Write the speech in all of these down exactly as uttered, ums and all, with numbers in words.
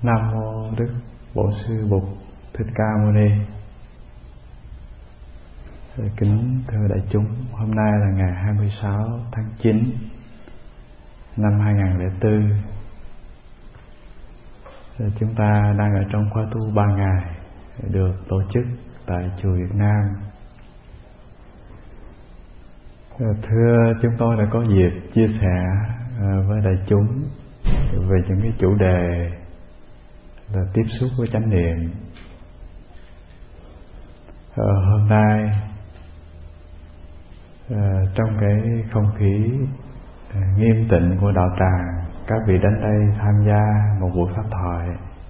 Nam mô Đức Bổn Sư Bụt Thích Ca Mâu Ni. Kính thưa đại chúng, hôm nay là ngày hai mươi sáu tháng chín năm hai nghìn không trăm lẻ bốn. Chúng ta đang ở trong khóa tu ba ngày được tổ chức tại chùa Việt Nam. Thưa, chúng tôi đã có dịp chia sẻ với đại chúng về những cái chủ đề là tiếp xúc với chánh niệm. Ờ, hôm nay ờ, trong cái không khí ờ, nghiêm tịnh của đạo tràng, các vị đến đây tham gia một buổi pháp thoại.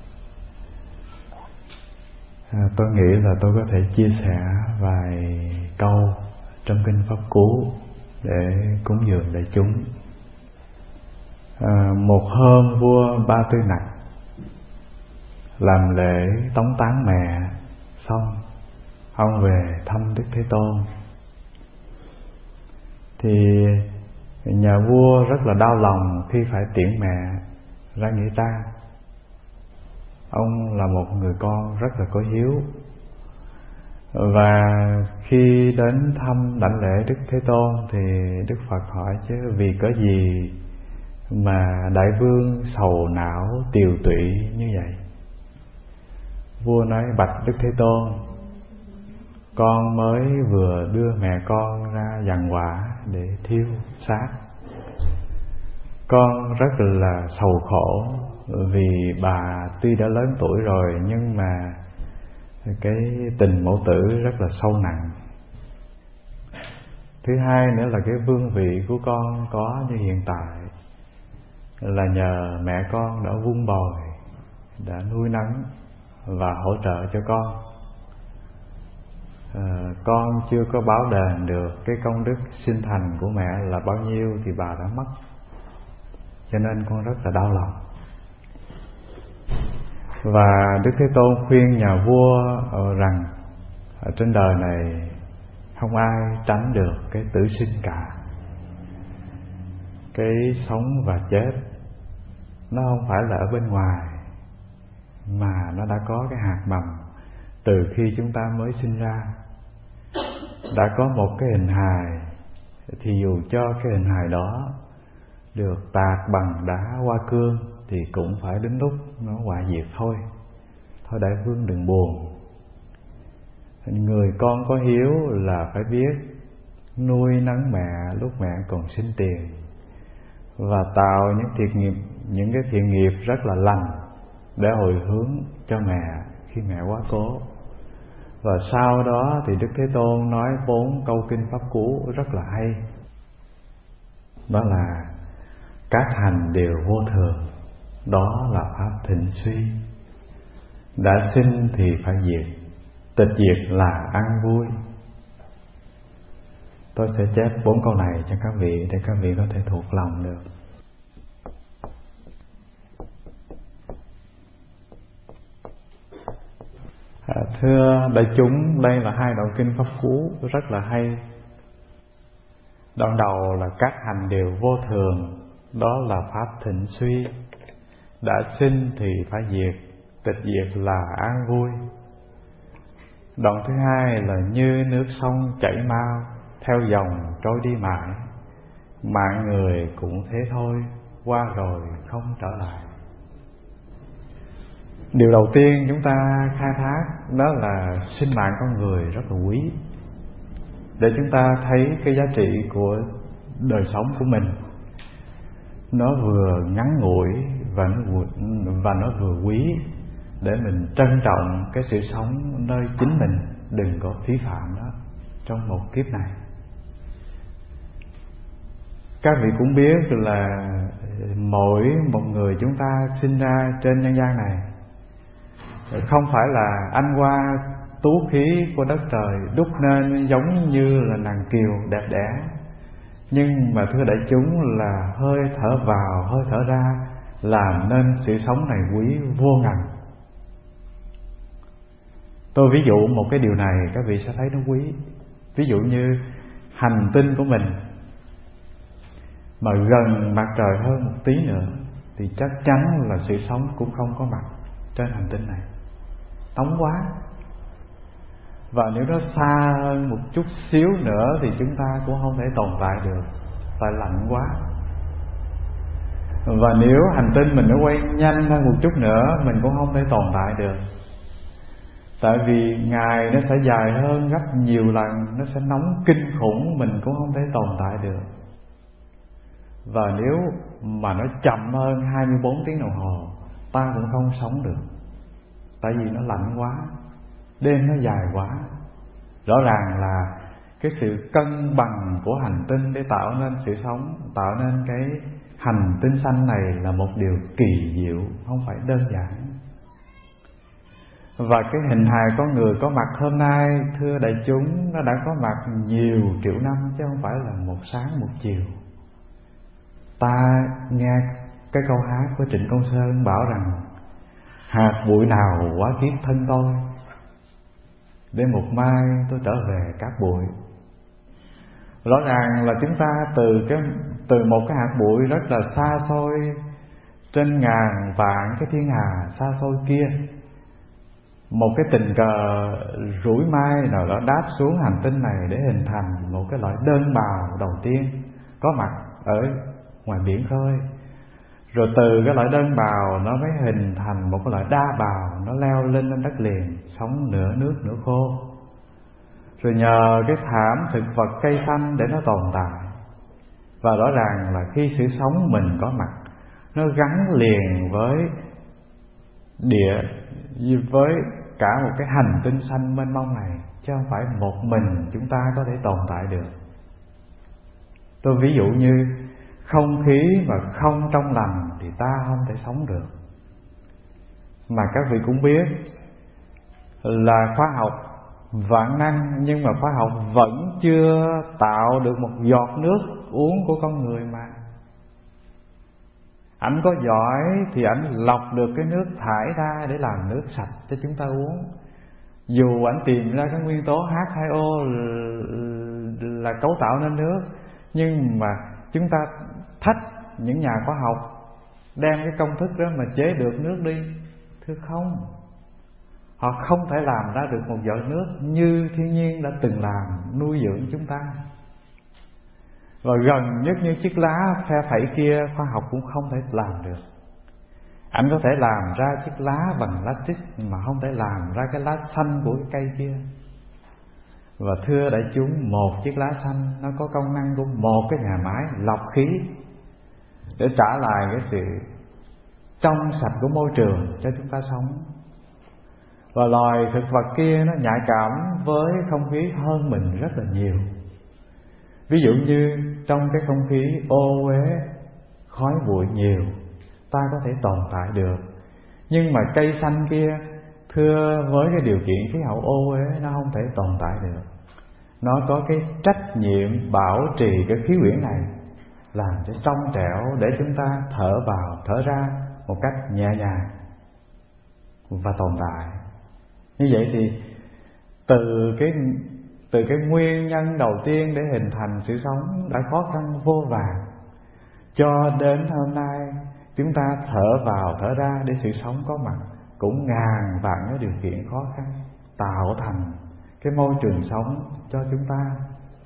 ờ, Tôi nghĩ là tôi có thể chia sẻ vài câu trong kinh Pháp Cú để cúng dường đại chúng. À, một hôm vua Ba Tư Nặc làm lễ tống táng mẹ xong, ông về thăm Đức Thế Tôn. Thì nhà vua rất là đau lòng khi phải tiễn mẹ ra nghĩa trang. Ông là một người con rất là có hiếu, và khi đến thăm đảnh lễ Đức Thế Tôn thì Đức Phật hỏi chứ vì có gì mà đại vương sầu não tiều tụy như vậy? Vua nói: bạch Đức Thế Tôn, con mới vừa đưa mẹ con ra giàn hỏa để thiêu xác. Con rất là sầu khổ vì bà tuy đã lớn tuổi rồi nhưng mà cái tình mẫu tử rất là sâu nặng. Thứ hai nữa là cái vương vị của con có như hiện tại là nhờ mẹ con đã vun bồi, đã nuôi nấng và hỗ trợ cho con. à, Con chưa có báo đền được cái công đức sinh thành của mẹ là bao nhiêu thì bà đã mất, cho nên con rất là đau lòng. Và Đức Thế Tôn khuyên nhà vua rằng ở trên đời này không ai tránh được cái tử sinh cả. Cái sống và chết nó không phải là ở bên ngoài, mà nó đã có cái hạt mầm từ khi chúng ta mới sinh ra. Đã có một cái hình hài, thì dù cho cái hình hài đó được tạc bằng đá hoa cương thì cũng phải đến lúc nó hoại diệt thôi. Thôi đại vương đừng buồn. Người con có hiếu là phải biết nuôi nấng mẹ lúc mẹ còn sinh tiền, và tạo những thiện nghiệp, những cái thiện nghiệp rất là lành để hồi hướng cho mẹ khi mẹ quá cố. Và sau đó thì Đức Thế Tôn nói bốn câu kinh Pháp Cú rất là hay. Đó là: các hành đều vô thường, đó là pháp thịnh suy. Đã sinh thì phải diệt, tịch diệt là an vui. Tôi sẽ chép bốn câu này cho các vị để các vị có thể thuộc lòng được. À, thưa đại chúng, đây là hai đoạn kinh Pháp Cú rất là hay. Đoạn đầu là các hành đều vô thường, đó là pháp thịnh suy. Đã sinh thì phải diệt, tịch diệt là an vui. Đoạn thứ hai là như nước sông chảy mau, theo dòng trôi đi mãi. Mạng người cũng thế thôi, qua rồi không trở lại. Điều đầu tiên chúng ta khai thác đó là sinh mạng con người rất là quý, để chúng ta thấy cái giá trị của đời sống của mình. Nó vừa ngắn ngủi và nó vừa, và nó vừa quý, để mình trân trọng cái sự sống nơi chính mình, đừng có phí phạm nó trong một kiếp này. Các vị cũng biết là mỗi một người chúng ta sinh ra trên nhân gian này không phải là anh hoa tú khí của đất trời đúc nên giống như là nàng kiều đẹp đẽ, nhưng mà thưa đại chúng là hơi thở vào hơi thở ra làm nên sự sống này quý vô ngần. Tôi ví dụ một cái điều này các vị sẽ thấy nó quý. Ví dụ như hành tinh của mình mà gần mặt trời hơn một tí nữa thì chắc chắn là sự sống cũng không có mặt. trên hành tinh này. Nóng quá. Và nếu nó xa hơn một chút xíu nữa thì chúng ta cũng không thể tồn tại được, tại lạnh quá. Và nếu hành tinh mình nó quay nhanh hơn một chút nữa, mình cũng không thể tồn tại được, tại vì ngày nó sẽ dài hơn gấp nhiều lần, nó sẽ nóng kinh khủng, mình cũng không thể tồn tại được. Và nếu mà nó chậm hơn hai mươi bốn tiếng đồng hồ, ta cũng không sống được, tại vì nó lạnh quá, đêm nó dài quá. Rõ ràng là cái sự cân bằng của hành tinh để tạo nên sự sống, tạo nên cái hành tinh xanh này là một điều kỳ diệu, không phải đơn giản. Và cái hình hài con người có mặt hôm nay, thưa đại chúng, nó đã có mặt nhiều triệu năm, chứ không phải là một sáng một chiều. Ta nghe cái câu hát của Trịnh Công Sơn bảo rằng: hạt bụi nào quá kiếp thân tôi, để một mai tôi trở về cát bụi. Rõ ràng là chúng ta từ cái từ một cái hạt bụi rất là xa xôi, trên ngàn vạn cái thiên hà xa xôi kia, một cái tình cờ rủi mai nào đó đáp xuống hành tinh này để hình thành một cái loại đơn bào đầu tiên có mặt ở ngoài biển khơi. Rồi từ cái loại đơn bào nó mới hình thành một cái loại đa bào, nó leo lên lên đất liền, sống nửa nước nửa khô. Rồi nhờ cái thảm thực vật cây xanh để nó tồn tại. Và rõ ràng là khi sự sống mình có mặt, nó gắn liền với địa, với cả một cái hành tinh xanh mênh mông này, chứ không phải một mình chúng ta có thể tồn tại được. Tôi ví dụ như không khí mà không trong lành thì ta không thể sống được. Mà các vị cũng biết là khoa học vạn năng, nhưng mà khoa học vẫn chưa tạo được một giọt nước uống của con người mà. Ảnh có giỏi thì ảnh lọc được cái nước thải ra để làm nước sạch cho chúng ta uống. Dù ảnh tìm ra cái nguyên tố H hai O là cấu tạo nên nước, nhưng mà chúng ta thách những nhà khoa học đem cái công thức đó mà chế được nước đi. Thưa không, họ không thể làm ra được một giọt nước như thiên nhiên đã từng làm nuôi dưỡng chúng ta. Và gần nhất như chiếc lá phe phẩy kia, khoa học cũng không thể làm được. Anh có thể làm ra chiếc lá bằng lá trích, mà không thể làm ra cái lá xanh của cái cây kia. Và thưa đại chúng, một chiếc lá xanh nó có công năng của một cái nhà máy lọc khí để trả lại cái sự trong sạch của môi trường cho chúng ta sống. Và loài thực vật kia nó nhạy cảm với không khí hơn mình rất là nhiều. Ví dụ như trong cái không khí ô uế, khói bụi nhiều, ta có thể tồn tại được. Nhưng mà cây xanh kia, thưa, với cái điều kiện khí hậu ô uế, nó không thể tồn tại được. Nó có cái trách nhiệm bảo trì cái khí quyển này, làm cho trong trẻo để chúng ta thở vào thở ra một cách nhẹ nhàng và tồn tại. Như vậy thì từ cái từ cái nguyên nhân đầu tiên để hình thành sự sống đã khó khăn vô vàn, cho đến hôm nay chúng ta thở vào thở ra để sự sống có mặt, cũng ngàn vạn cái điều kiện khó khăn tạo thành cái môi trường sống cho chúng ta.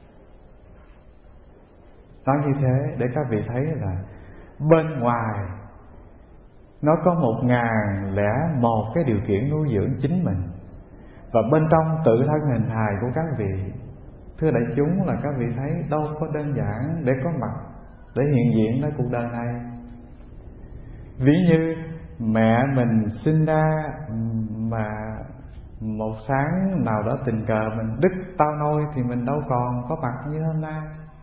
Nói như thế để các vị thấy là bên ngoài nó có một ngàn lẻ một cái điều kiện nuôi dưỡng chính mình, và bên trong tự thân hình hài của các vị, thưa đại chúng, là các vị thấy đâu có đơn giản để có mặt, để hiện diện nơi cuộc đời này. Ví như mẹ mình sinh ra mà một sáng nào đó tình cờ mình đứt tao nôi thì mình đâu còn có mặt như hôm nay.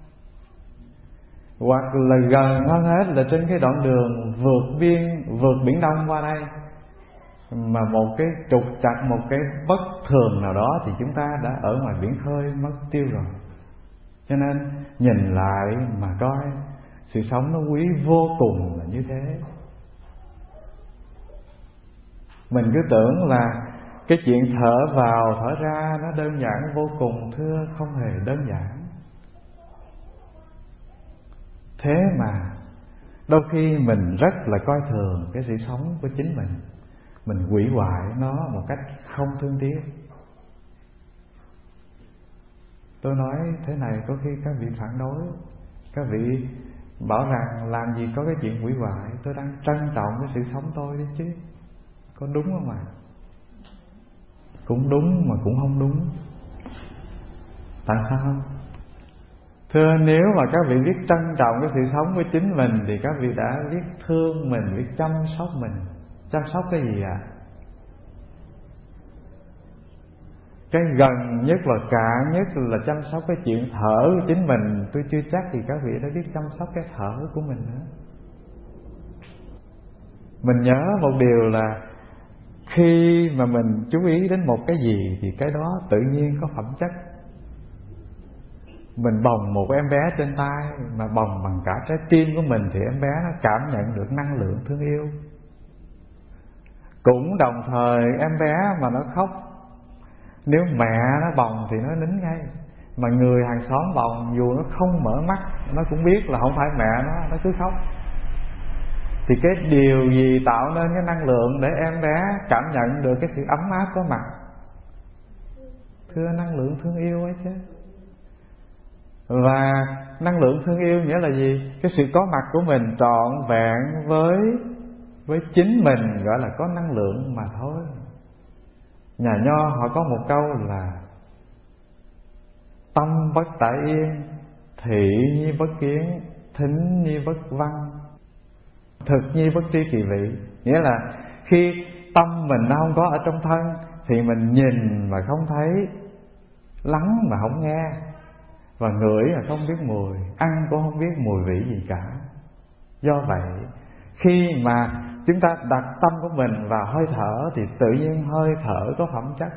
Hoặc là gần hơn hết là trên cái đoạn đường vượt biên, vượt biển Đông qua đây, mà một cái trục trặc, một cái bất thường nào đó thì chúng ta đã ở ngoài biển khơi mất tiêu rồi. Cho nên nhìn lại mà coi sự sống nó quý vô cùng là như thế. Mình cứ tưởng là cái chuyện thở vào thở ra nó đơn giản vô cùng, thưa, không hề đơn giản. Thế mà đôi khi mình rất là coi thường cái sự sống của chính mình. mình hủy hoại nó một cách không thương tiếc. Tôi nói thế này có khi các vị phản đối, các vị bảo rằng làm gì có cái chuyện hủy hoại, tôi đang trân trọng cái sự sống tôi đấy chứ. Có đúng không ạ? À? Cũng đúng mà cũng không đúng. Tại sao? Thưa, nếu mà các vị biết trân trọng cái sự sống của chính mình thì các vị đã biết thương mình, biết chăm sóc mình. Chăm sóc cái gì ạ? À? Cái gần nhất và cả nhất là chăm sóc cái chuyện thở của chính mình. Tôi chưa chắc thì các vị đã biết chăm sóc cái thở của mình nữa. Mình nhớ một điều là khi mà mình chú ý đến một cái gì thì cái đó tự nhiên có phẩm chất. Mình bồng một em bé trên tay mà bồng bằng cả trái tim của mình thì em bé nó cảm nhận được năng lượng thương yêu. Cũng đồng thời em bé mà nó khóc, nếu mẹ nó bồng thì nó nín ngay. Mà người hàng xóm bồng dù nó không mở mắt, nó cũng biết là không phải mẹ nó, nó cứ khóc. Thì cái điều gì tạo nên cái năng lượng để em bé cảm nhận được cái sự ấm áp có mặt? Thưa, năng lượng thương yêu ấy chứ. Và năng lượng thương yêu nghĩa là gì? Cái sự có mặt của mình trọn vẹn với với chính mình gọi là có năng lượng mà thôi. Nhà Nho họ có một câu là tâm bất tại yên, thị nhi bất kiến, thính nhi bất văn, thực nhi bất tri kỳ vị. Nghĩa là khi tâm mình nó không có ở trong thân thì mình nhìn mà không thấy, lắng mà không nghe, và ngửi mà không biết mùi, ăn cũng không biết mùi vị gì cả. Do vậy khi mà chúng ta đặt tâm của mình vào hơi thở thì tự nhiên hơi thở có phẩm chất.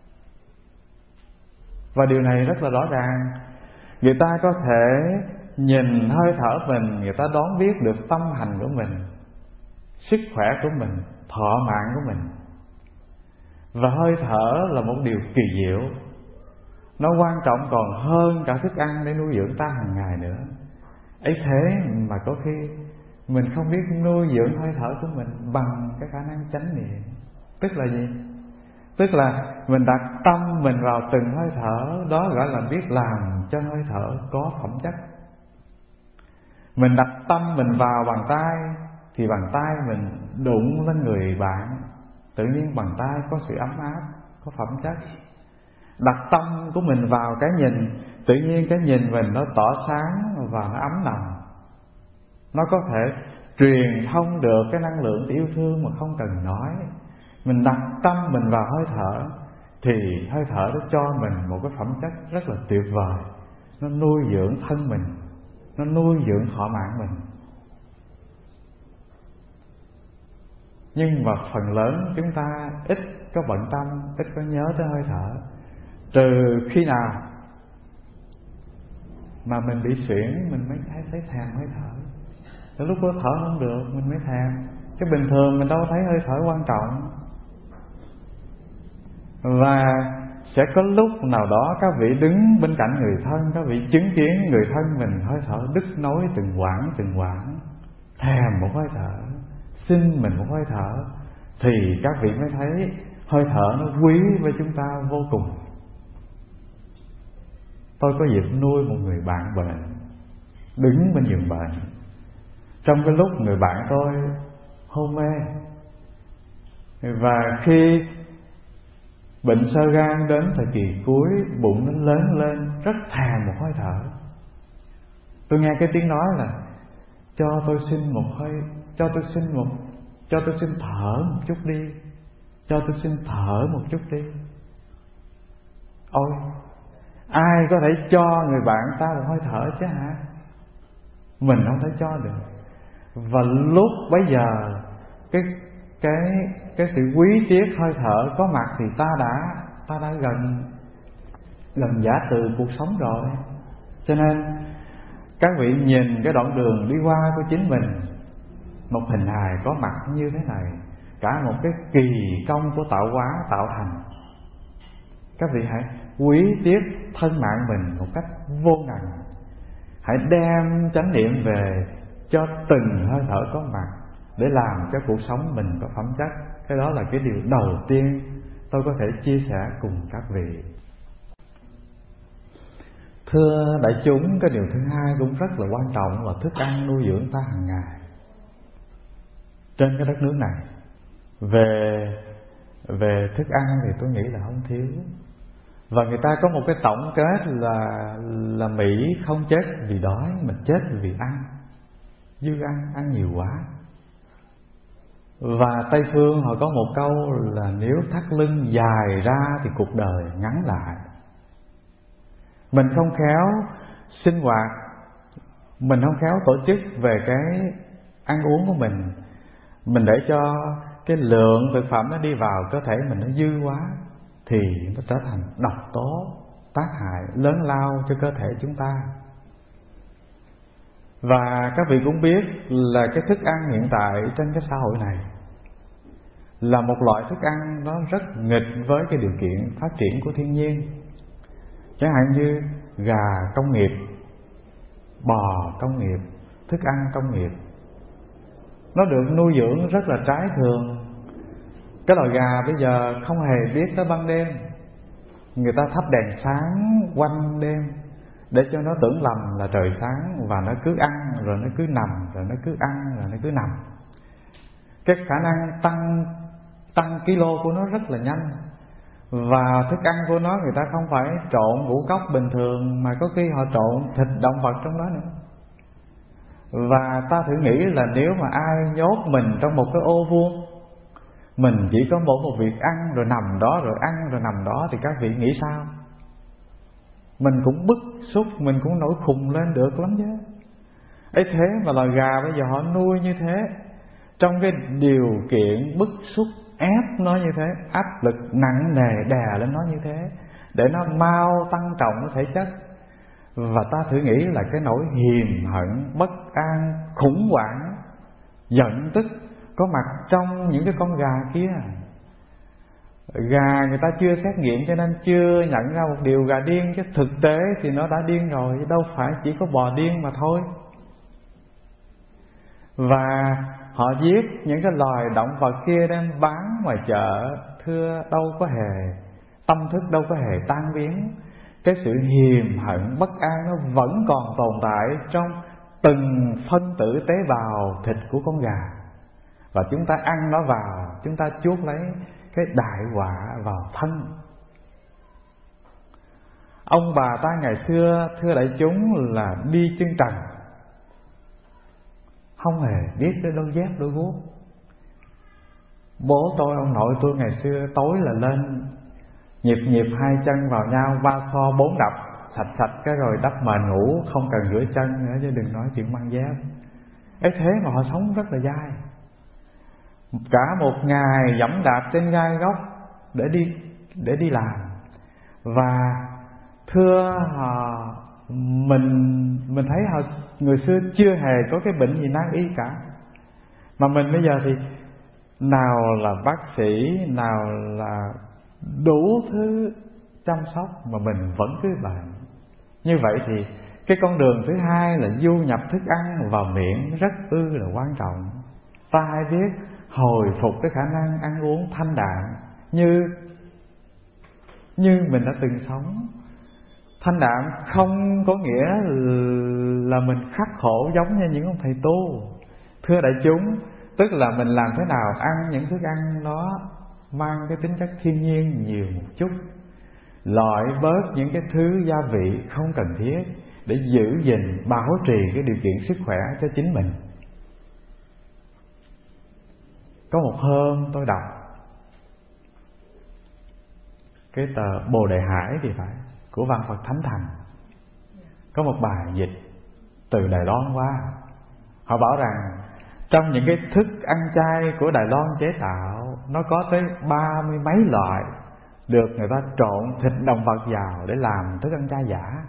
Và điều này rất là rõ ràng. Người ta có thể nhìn hơi thở mình, người ta đoán biết được tâm hành của mình, sức khỏe của mình, thọ mạng của mình. Và hơi thở là một điều kỳ diệu. Nó quan trọng còn hơn cả thức ăn để nuôi dưỡng ta hàng ngày nữa. Ấy thế mà có khi mình không biết nuôi dưỡng hơi thở của mình bằng cái khả năng chánh niệm. Tức là gì? Tức là mình đặt tâm mình vào từng hơi thở, đó gọi là biết làm cho hơi thở có phẩm chất. Mình đặt tâm mình vào bàn tay thì bàn tay mình đụng lên người bạn, tự nhiên bàn tay có sự ấm áp, có phẩm chất. Đặt tâm của mình vào cái nhìn, tự nhiên cái nhìn mình nó tỏ sáng và nó ấm nồng. Nó có thể truyền thông được cái năng lượng yêu thương mà không cần nói. Mình đặt tâm mình vào hơi thở thì hơi thở nó cho mình một cái phẩm chất rất là tuyệt vời. Nó nuôi dưỡng thân mình, nó nuôi dưỡng thọ mạng mình. Nhưng mà phần lớn chúng ta ít có bận tâm, ít có nhớ tới hơi thở. Trừ khi nào mà mình bị suyễn mình mới thấy, thấy thèm hơi thở. Từ lúc đó thở không được mình mới thèm. Chứ bình thường mình đâu thấy hơi thở quan trọng. Và sẽ có lúc nào đó các vị đứng bên cạnh người thân, các vị chứng kiến người thân mình hơi thở đứt nối từng quãng từng quãng, thèm một hơi thở, xin mình một hơi thở, thì các vị mới thấy hơi thở nó quý với chúng ta vô cùng. Tôi có dịp nuôi một người bạn bệnh, đứng bên giường bệnh. Trong cái lúc người bạn tôi hôn mê, và khi bệnh xơ gan đến thời kỳ cuối, bụng nó lớn lên, rất thèm một hơi thở. Tôi nghe cái tiếng nói là cho tôi xin một hơi, cho tôi xin một, cho tôi xin thở một chút đi, cho tôi xin thở một chút đi. Ôi, ai có thể cho người bạn ta một hơi thở chứ hả? Mình không thể cho được. Và lúc bấy giờ cái cái cái sự quý tiếc hơi thở có mặt thì ta đã ta đã gần gần giả từ cuộc sống rồi. Cho nên các vị nhìn cái đoạn đường đi qua của chính mình, một hình hài có mặt như thế này, cả một cái kỳ công của tạo hóa tạo thành. Các vị hãy quý tiếc thân mạng mình một cách vô ngần. Hãy đem chánh niệm về cho từng hơi thở có mặt, để làm cho cuộc sống mình có phẩm chất. Cái đó là cái điều đầu tiên tôi có thể chia sẻ cùng các vị. Thưa đại chúng, cái điều thứ hai cũng rất là quan trọng là thức ăn nuôi dưỡng ta hàng ngày trên cái đất nước này. Về về thức ăn thì tôi nghĩ là không thiếu. Và người ta có một cái tổng kết là là Mỹ không chết vì đói mà chết vì ăn. Dư ăn, ăn nhiều quá. Và Tây phương họ có một câu là nếu thắt lưng dài ra thì cuộc đời ngắn lại. Mình không khéo sinh hoạt, mình không khéo tổ chức về cái ăn uống của mình, mình để cho cái lượng thực phẩm nó đi vào cơ thể mình nó dư quá, thì nó trở thành độc tố, tác hại lớn lao cho cơ thể chúng ta. Và các vị cũng biết là cái thức ăn hiện tại trên cái xã hội này là một loại thức ăn nó rất nghịch với cái điều kiện phát triển của thiên nhiên. Chẳng hạn như gà công nghiệp, bò công nghiệp, thức ăn công nghiệp, nó được nuôi dưỡng rất là trái thường. Cái loài gà bây giờ không hề biết tới ban đêm, người ta thắp đèn sáng quanh đêm để cho nó tưởng lầm là trời sáng, và nó cứ ăn rồi nó cứ nằm, rồi nó cứ ăn rồi nó cứ nằm. Cái khả năng tăng tăng kilo của nó rất là nhanh. Và thức ăn của nó người ta không phải trộn ngũ cốc bình thường, mà có khi họ trộn thịt động vật trong đó nữa. Và ta thử nghĩ là nếu mà ai nhốt mình trong một cái ô vuông, mình chỉ có mỗi một việc ăn rồi nằm đó, rồi ăn rồi nằm đó, thì các vị nghĩ sao? Mình cũng bức xúc, mình cũng nổi khùng lên được lắm chứ. ấy thế mà loài gà bây giờ họ nuôi như thế, trong cái điều kiện bức xúc ép nó như thế, áp lực nặng nề đè lên nó như thế, để nó mau tăng trọng cái thể chất. Và ta thử nghĩ là cái nỗi hiềm hận, bất an, khủng hoảng, giận tức có mặt trong những cái con gà kia. Gà người ta chưa xét nghiệm cho nên chưa nhận ra một điều gà điên, chứ thực tế thì nó đã điên rồi, đâu phải chỉ có bò điên mà thôi. Và họ giết những cái loài động vật kia đem bán ngoài chợ, thưa đâu có hề, tâm thức đâu có hề tan biến. Cái sự hiềm hận, bất an nó vẫn còn tồn tại trong từng phân tử tế bào thịt của con gà. Và chúng ta ăn nó vào, chúng ta chuốc lấy cái đại họa vào thân. Ông bà ta ngày xưa, thưa đại chúng, là đi chân trần, không hề biết tới đôi dép đôi guốc. Bố tôi, ông nội tôi ngày xưa tối là lên nhịp nhịp hai chân vào nhau, ba so bốn đập, sạch sạch cái rồi đắp mền ngủ, không cần rửa chân nữa, chứ đừng nói chuyện mang dép. ấy thế mà họ sống rất là dai, cả một ngày dẫm đạp trên gai góc để đi để đi làm. Và thưa họ, mình mình thấy họ người xưa chưa hề có cái bệnh gì nan y cả, mà mình bây giờ thì nào là bác sĩ, nào là đủ thứ chăm sóc mà mình vẫn cứ bệnh. Như vậy thì cái con đường thứ hai là du nhập thức ăn vào miệng rất ư là quan trọng. Ta hãy biết hồi phục cái khả năng ăn uống thanh đạm như như mình đã từng sống. Thanh đạm không có nghĩa là mình khắc khổ giống như những ông thầy tu. Thưa đại chúng, tức là mình làm thế nào ăn những thức ăn nó mang cái tính chất thiên nhiên nhiều một chút, loại bớt những cái thứ gia vị không cần thiết để giữ gìn, bảo trì cái điều kiện sức khỏe cho chính mình. Có một hôm tôi đọc cái tờ Bồ Đề Hải thì phải, của Văn Phật Thánh Thành, có một bài dịch từ Đài Loan qua. Họ bảo rằng trong những cái thức ăn chay của Đài Loan chế tạo, nó có tới ba mươi mấy loại được người ta trộn thịt động vật vào để làm thức ăn chay giả.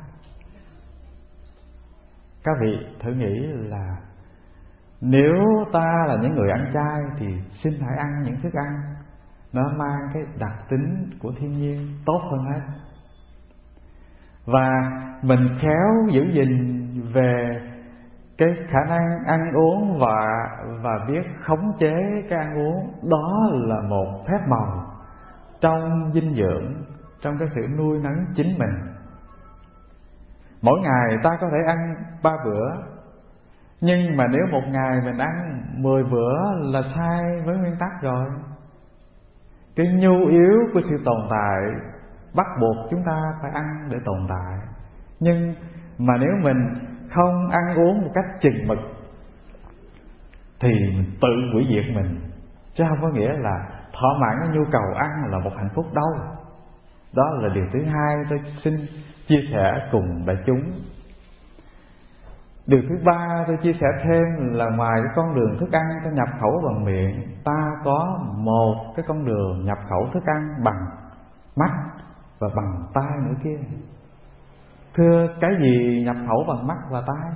Các vị thử nghĩ là nếu ta là những người ăn chay thì xin hãy ăn những thức ăn nó mang cái đặc tính của thiên nhiên tốt hơn hết. Và mình khéo giữ gìn về cái khả năng ăn uống và và biết khống chế cái ăn uống, đó là một phép màu trong dinh dưỡng, trong cái sự nuôi nấng chính mình. Mỗi ngày ta có thể ăn ba bữa, nhưng mà nếu một ngày mình ăn mười bữa là sai với nguyên tắc rồi. Cái nhu yếu của sự tồn tại bắt buộc chúng ta phải ăn để tồn tại. Nhưng mà nếu mình không ăn uống một cách chừng mực thì mình tự hủy diệt mình, chứ không có nghĩa là thỏa mãn cái nhu cầu ăn là một hạnh phúc đâu. Đó là điều thứ hai tôi xin chia sẻ cùng đại chúng. Điều thứ ba tôi chia sẻ thêm là ngoài cái con đường thức ăn ta nhập khẩu bằng miệng, ta có một cái con đường nhập khẩu thức ăn bằng mắt và bằng tai nữa kia. Thưa, cái gì nhập khẩu bằng mắt và tai?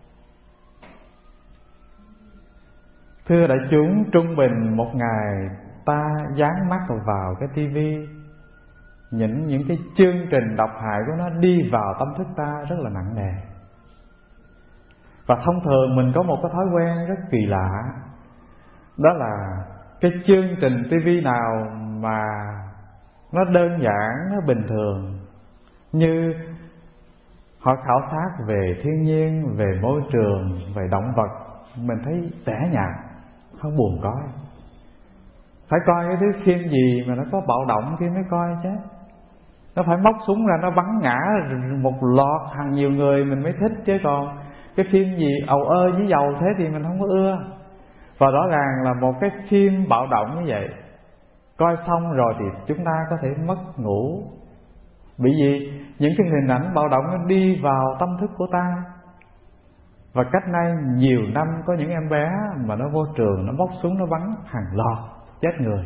Thưa đại chúng, trung bình một ngày ta dán mắt vào cái tivi, những những cái chương trình độc hại của nó đi vào tâm thức ta rất là nặng nề. Và thông thường mình có một cái thói quen rất kỳ lạ, đó là cái chương trình tivi nào mà nó đơn giản, nó bình thường, như họ khảo sát về thiên nhiên, về môi trường, về động vật, mình thấy tẻ nhạt, không buồn coi. Phải coi cái thứ phim gì mà nó có bạo động kia mới coi chứ. Nó phải móc súng ra nó bắn ngã một loạt hàng nhiều người mình mới thích, chứ còn cái phim gì ầu ơ với dầu thế thì mình không có ưa. Và rõ ràng là một cái phim bạo động như vậy, coi xong rồi thì chúng ta có thể mất ngủ. Bởi vì những cái hình ảnh bạo động nó đi vào tâm thức của ta. Và cách nay nhiều năm có những em bé mà nó vô trường, nó móc súng nó bắn hàng loạt chết người.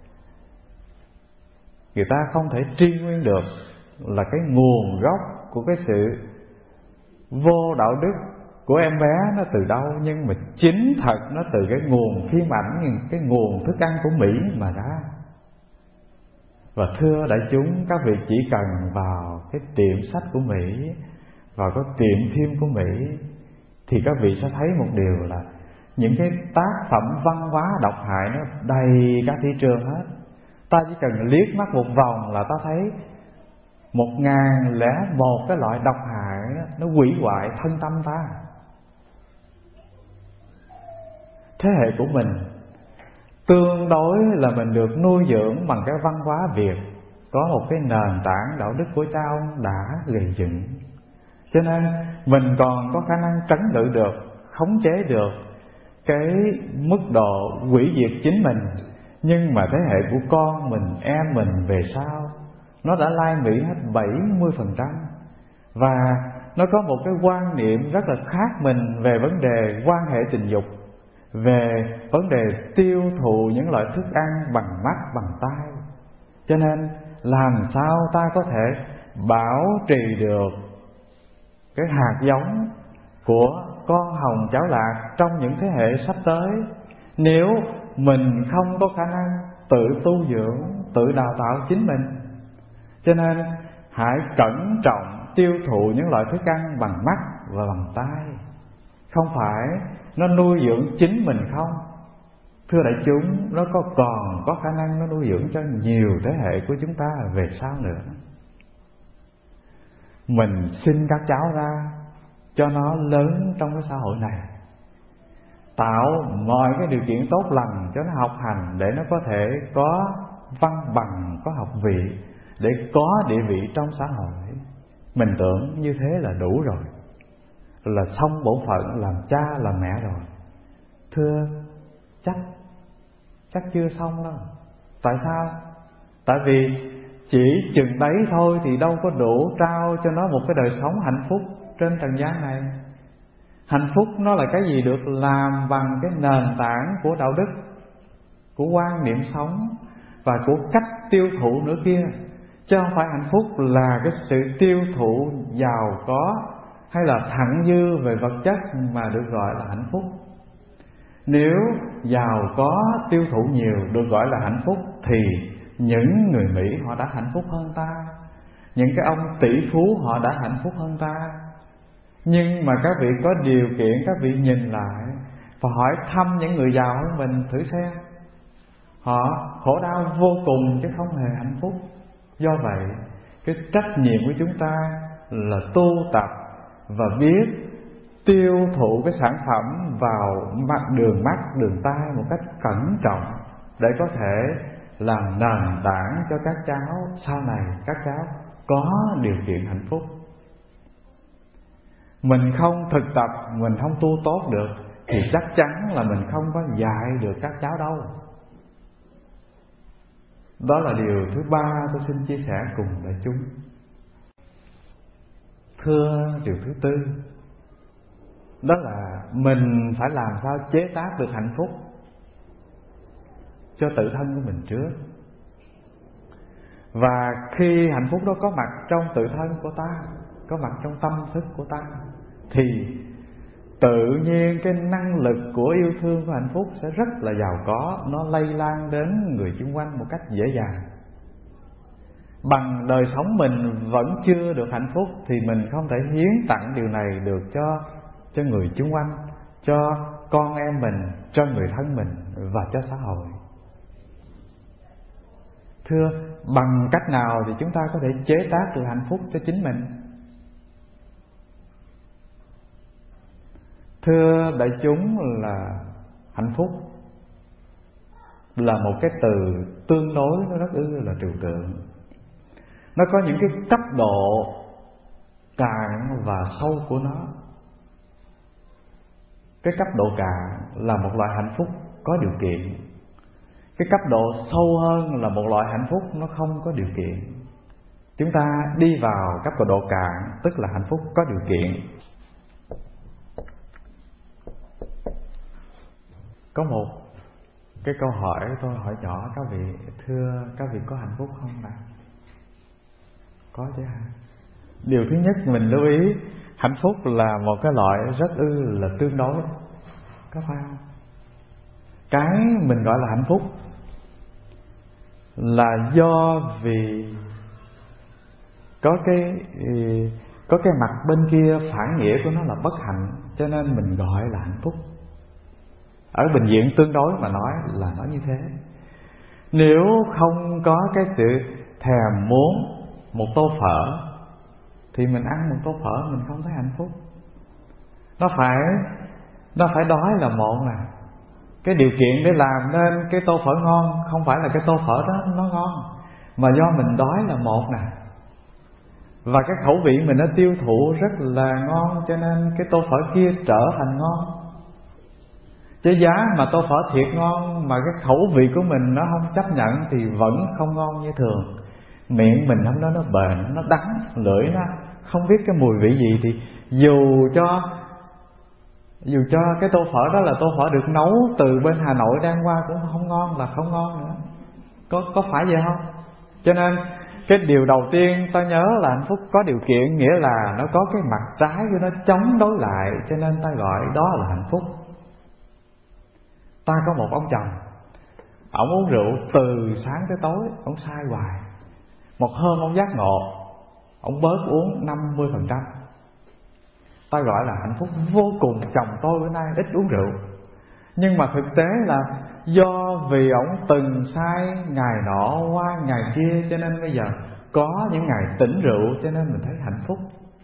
Người ta không thể truy nguyên được là cái nguồn gốc của cái sự vô đạo đức của em bé nó từ đâu, nhưng mà chính thật nó từ cái nguồn phim ảnh, cái nguồn thức ăn của Mỹ mà ra. Và thưa đại chúng, các vị chỉ cần vào cái tiệm sách của Mỹ, vào cái tiệm phim của Mỹ, thì các vị sẽ thấy một điều là những cái tác phẩm văn hóa độc hại nó đầy cả thị trường hết. Ta chỉ cần liếc mắt một vòng là ta thấy một ngàn lẻ một cái loại độc hại đó, nó hủy hoại thân tâm ta. Thế hệ của mình tương đối là mình được nuôi dưỡng bằng cái văn hóa Việt, có một cái nền tảng đạo đức của cha ông đã gây dựng, cho nên mình còn có khả năng trấn ngự được, khống chế được cái mức độ hủy diệt chính mình. Nhưng mà thế hệ của con mình, em mình về sau, nó đã lai mỹ hết bảy mươi phần trăm. Và nó có một cái quan niệm rất là khác mình về vấn đề quan hệ tình dục, về vấn đề tiêu thụ những loại thức ăn bằng mắt, bằng tai. Cho nên làm sao ta có thể bảo trì được cái hạt giống của con hồng cháu lạc trong những thế hệ sắp tới, nếu mình không có khả năng tự tu dưỡng, tự đào tạo chính mình. Cho nên hãy cẩn trọng tiêu thụ những loại thức ăn bằng mắt và bằng tai. Không phải nó nuôi dưỡng chính mình không, thưa đại chúng, nó có còn có khả năng nó nuôi dưỡng cho nhiều thế hệ của chúng ta về sau nữa. Mình sinh các cháu ra cho nó lớn trong cái xã hội này, tạo mọi cái điều kiện tốt lành cho nó học hành, để nó có thể có văn bằng, có học vị, để có địa vị trong xã hội. Mình tưởng như thế là đủ rồi, là xong bổn phận làm cha làm mẹ rồi. Thưa, chắc chắc chưa xong đâu. Tại sao? Tại vì chỉ chừng đấy thôi thì đâu có đủ trao cho nó một cái đời sống hạnh phúc trên trần gian này. Hạnh phúc nó là cái gì được làm bằng cái nền tảng của đạo đức, của quan niệm sống và của cách tiêu thụ nữa kia. Chứ không phải hạnh phúc là cái sự tiêu thụ giàu có hay là thặng dư về vật chất mà được gọi là hạnh phúc. Nếu giàu có tiêu thụ nhiều được gọi là hạnh phúc, thì những người Mỹ họ đã hạnh phúc hơn ta, những cái ông tỷ phú họ đã hạnh phúc hơn ta. Nhưng mà các vị có điều kiện, các vị nhìn lại và hỏi thăm những người giàu hơn mình thử xem, họ khổ đau vô cùng chứ không hề hạnh phúc. Do vậy cái trách nhiệm của chúng ta là tu tập và biết tiêu thụ cái sản phẩm vào mặt đường mắt, đường tai một cách cẩn trọng, để có thể làm nền tảng cho các cháu sau này các cháu có điều kiện hạnh phúc. Mình không thực tập, mình không tu tốt được thì chắc chắn là mình không có dạy được các cháu đâu. Đó là điều thứ ba tôi xin chia sẻ cùng đại chúng. Thưa điều thứ tư, đó là mình phải làm sao chế tác được hạnh phúc cho tự thân của mình trước. Và khi hạnh phúc đó có mặt trong tự thân của ta, có mặt trong tâm thức của ta, thì tự nhiên cái năng lực của yêu thương, của hạnh phúc sẽ rất là giàu có. Nó lây lan đến người xung quanh một cách dễ dàng. Bằng đời sống mình vẫn chưa được hạnh phúc thì mình không thể hiến tặng điều này được cho cho người xung quanh, cho con em mình, cho người thân mình và cho xã hội. Thưa, bằng cách nào thì chúng ta có thể chế tác được hạnh phúc cho chính mình? Thưa đại chúng, là hạnh phúc là một cái từ tương đối, nó rất ư là trừu tượng. Nó có những cái cấp độ cạn và sâu của nó. Cái cấp độ cạn là một loại hạnh phúc có điều kiện. Cái cấp độ sâu hơn là một loại hạnh phúc nó không có điều kiện. Chúng ta đi vào cấp độ cạn, tức là hạnh phúc có điều kiện. Có một cái câu hỏi tôi hỏi nhỏ các vị, thưa các vị có hạnh phúc không nào? Có chứ hả? Điều thứ nhất mình lưu ý, hạnh phúc là một cái loại rất ư là tương đối, có phải không? Cái mình gọi là hạnh phúc là do vì có cái có cái mặt bên kia phản nghĩa của nó là bất hạnh, cho nên mình gọi là hạnh phúc. Ở bình diện tương đối mà nói là nó như thế. Nếu không có cái sự thèm muốn một tô phở thì mình ăn một tô phở mình không thấy hạnh phúc. Nó phải Nó phải đói là một nè. Cái điều kiện để làm nên cái tô phở ngon không phải là cái tô phở đó nó ngon, mà do mình đói là một nè. Và cái khẩu vị mình nó tiêu thụ rất là ngon, cho nên cái tô phở kia trở thành ngon. Chứ giá mà tô phở thiệt ngon mà cái khẩu vị của mình nó không chấp nhận thì vẫn không ngon như thường. Miệng mình hôm đó nó bền, nó đắng, lưỡi nó không biết cái mùi vị gì, thì dù cho Dù cho cái tô phở đó là tô phở được nấu từ bên Hà Nội đem qua cũng không ngon là không ngon nữa. Có, có phải vậy không? Cho nên cái điều đầu tiên ta nhớ là hạnh phúc có điều kiện, nghĩa là nó có cái mặt trái của nó chống đối lại, cho nên ta gọi đó là hạnh phúc. Ta có một ông chồng, ổng uống rượu từ sáng tới tối, ổng sai hoài. Một hôm ông giác ngộ, ổng bớt uống năm mươi phần trăm. Ta gọi là hạnh phúc vô cùng. Chồng tôi bữa nay ít uống rượu, nhưng mà thực tế là do vì ổng từng sai ngày nọ qua ngày kia, cho nên bây giờ có những ngày tỉnh rượu, cho nên mình thấy hạnh phúc.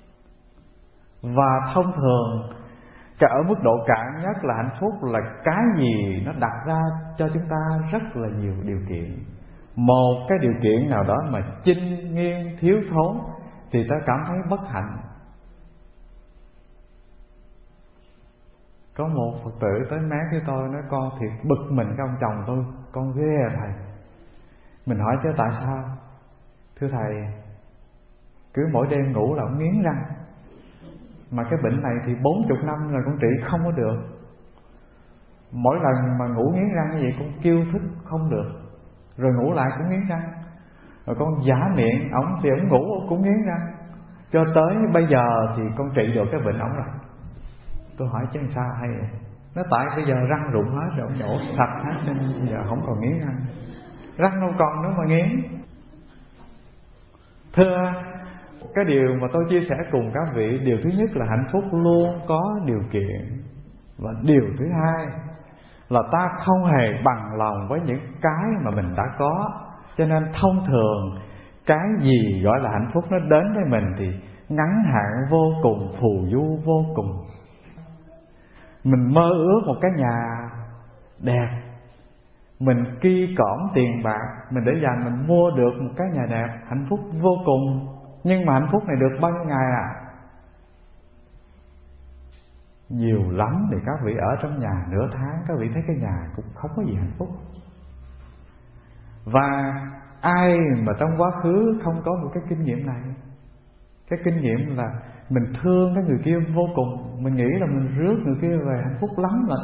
Và thông thường cả ở mức độ cạn nhất là hạnh phúc là cái gì nó đặt ra cho chúng ta rất là nhiều điều kiện. Một cái điều kiện nào đó mà chinh nghiêng thiếu thốn thì ta cảm thấy bất hạnh. Có một Phật tử tới mát với tôi nói: con thiệt bực mình cái ông chồng tôi, con ghê à thầy. Mình hỏi chứ tại sao? Thưa thầy, cứ mỗi đêm ngủ là ông nghiến răng. Mà cái bệnh này thì bốn chục năm rồi con trị không có được. Mỗi lần mà ngủ nghiến răng như vậy con kêu thức không được, rồi ngủ lại cũng nghiến răng. Rồi con giả miệng, ổng thì ổng ngủ ổng cũng nghiến răng. Cho tới bây giờ thì con trị được cái bệnh ổng rồi. Tôi hỏi chứ sao hay vậy? Nó tại bây giờ răng rụng hết rồi, ông nhổ sạch hết nên bây giờ không còn nghiến răng. Răng đâu còn nữa mà nghiến. Thưa, Cái điều mà tôi chia sẻ cùng các vị, điều thứ nhất là hạnh phúc luôn có điều kiện. Và điều thứ hai là ta không hề bằng lòng với những cái mà mình đã có. Cho nên thông thường cái gì gọi là hạnh phúc nó đến với mình thì ngắn hạn vô cùng, phù du vô cùng. Mình mơ ước một cái nhà đẹp, mình ki cỏm tiền bạc, mình để dành mình mua được một cái nhà đẹp, hạnh phúc vô cùng. Nhưng mà hạnh phúc này được bao nhiêu ngày à? Nhiều lắm thì các vị ở trong nhà nửa tháng, các vị thấy cái nhà cũng không có gì hạnh phúc. Và ai mà trong quá khứ không có một cái kinh nghiệm này? Cái kinh nghiệm là mình thương cái người kia vô cùng, mình nghĩ là mình rước người kia về hạnh phúc lắm rồi.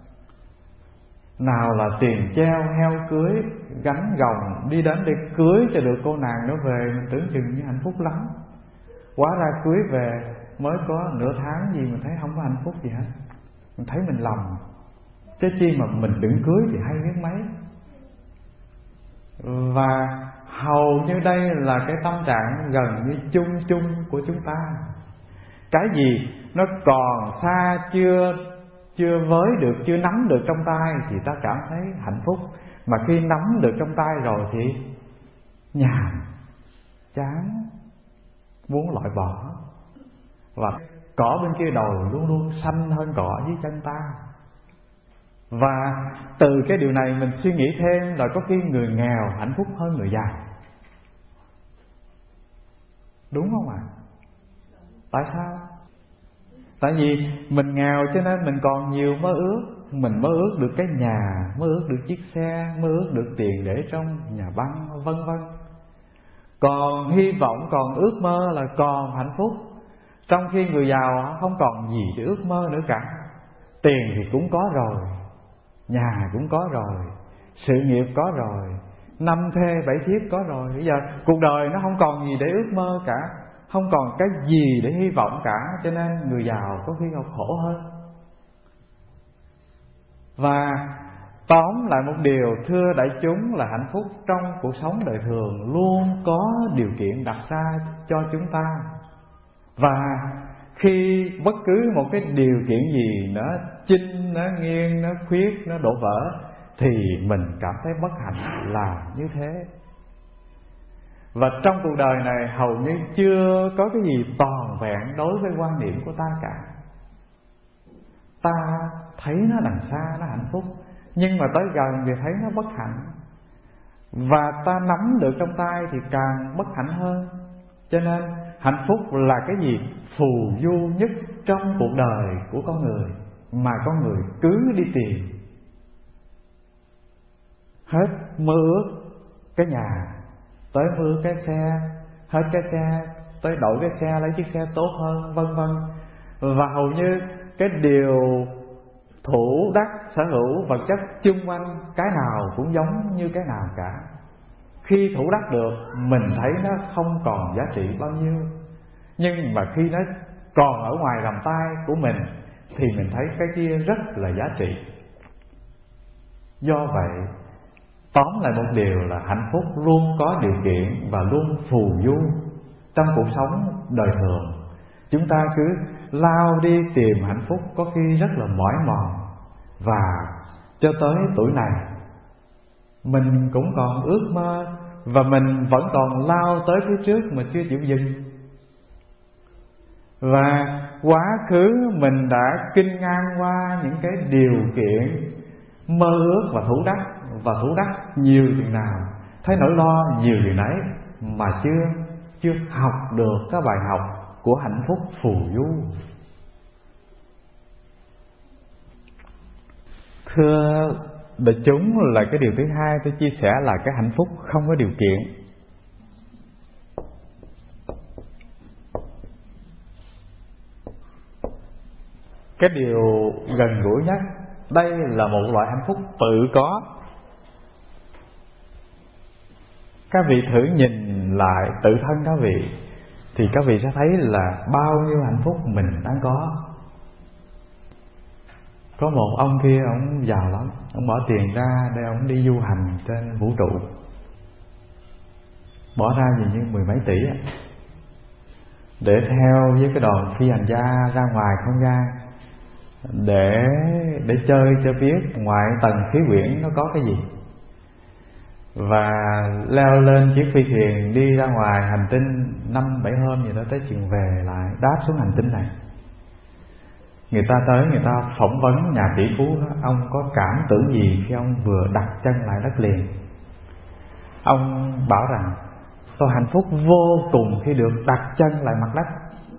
Nào là tiền treo heo cưới, gánh gồng đi đến để cưới cho được cô nàng đó về, mình tưởng chừng như hạnh phúc lắm. Quá ra cưới về mới có nửa tháng gì mình thấy không có hạnh phúc gì hết. Mình thấy mình lầm. Chứ chi mà mình đừng cưới thì hay biết mấy. Và hầu như đây là cái tâm trạng gần như chung chung của chúng ta. Cái gì nó còn xa, chưa chưa với được, chưa nắm được trong tay thì ta cảm thấy hạnh phúc. Mà khi nắm được trong tay rồi thì nhàm, chán, muốn loại bỏ. Và cỏ bên kia đồi luôn luôn xanh hơn cỏ dưới chân ta. Và từ cái điều này mình suy nghĩ thêm là có khi người nghèo hạnh phúc hơn người giàu. Đúng không ạ? À? Tại sao? Tại vì mình nghèo cho nên mình còn nhiều mơ ước. Mình mơ ước được cái nhà, mơ ước được chiếc xe, mơ ước được tiền để trong nhà băng, vân vân. Còn hy vọng, còn ước mơ là còn hạnh phúc. Trong khi người giàu không còn gì để ước mơ nữa cả. Tiền thì cũng có rồi, nhà cũng có rồi, sự nghiệp có rồi, năm thê bảy thiếp có rồi. Bây giờ cuộc đời nó không còn gì để ước mơ cả, không còn cái gì để hy vọng cả. Cho nên người giàu có khi còn khổ hơn. Và tóm lại một điều, thưa đại chúng, là hạnh phúc trong cuộc sống đời thường luôn có điều kiện đặt ra cho chúng ta. Và khi bất cứ một cái điều kiện gì nó chinh, nó nghiêng, nó khuyết, nó đổ vỡ thì mình cảm thấy bất hạnh là như thế. Và trong cuộc đời này hầu như chưa có cái gì toàn vẹn đối với quan niệm của ta cả. Ta thấy nó đằng xa nó hạnh phúc, nhưng mà tới gần thì thấy nó bất hạnh. Và ta nắm được trong tay thì càng bất hạnh hơn. Cho nên hạnh phúc là cái gì phù du nhất trong cuộc đời của con người mà con người cứ đi tìm. Hết mơ ước cái nhà tới mơ ước cái xe, hết cái xe tới đổi cái xe lấy chiếc xe tốt hơn, vân vân. Và hầu như cái điều thủ đắc sở hữu vật chất chung quanh cái nào cũng giống như cái nào cả. Khi thủ đắc được mình thấy nó không còn giá trị bao nhiêu, nhưng mà khi nó còn ở ngoài gầm tay của mình thì mình thấy cái kia rất là giá trị. Do vậy tóm lại một điều là hạnh phúc luôn có điều kiện và luôn phù du. Trong cuộc sống đời thường chúng ta cứ lao đi tìm hạnh phúc có khi rất là mỏi mòn. Và cho tới tuổi này mình cũng còn ước mơ, và mình vẫn còn lao tới phía trước mà chưa chịu dừng. Và quá khứ mình đã kinh ngang qua những cái điều kiện mơ ước và thủ đắc, và thủ đắc nhiều chừng nào, thấy nỗi lo nhiều điều nấy, mà chưa chưa học được cái bài học của hạnh phúc phù du. Thưa đại chúng, là cái điều thứ hai tôi chia sẻ là cái hạnh phúc không có điều kiện. Cái điều gần gũi nhất, đây là một loại hạnh phúc tự có. Các vị thử nhìn lại tự thân các vị thì các vị sẽ thấy là bao nhiêu hạnh phúc mình đang có. Có một ông kia, ông giàu lắm, ông bỏ tiền ra để ông đi du hành trên vũ trụ, bỏ ra gì như mười mấy tỷ á. để theo với cái đoàn phi hành gia ra ngoài không gian, để để chơi cho biết ngoại tầng khí quyển nó có cái gì, và leo lên chiếc phi thuyền đi ra ngoài hành tinh năm bảy hôm gì đó, tới chừng về lại đáp xuống hành tinh này. Người ta tới người ta phỏng vấn nhà tỷ phú đó: ông có cảm tưởng gì khi ông vừa đặt chân lại đất liền? Ông bảo rằng tôi hạnh phúc vô cùng khi được đặt chân lại mặt đất.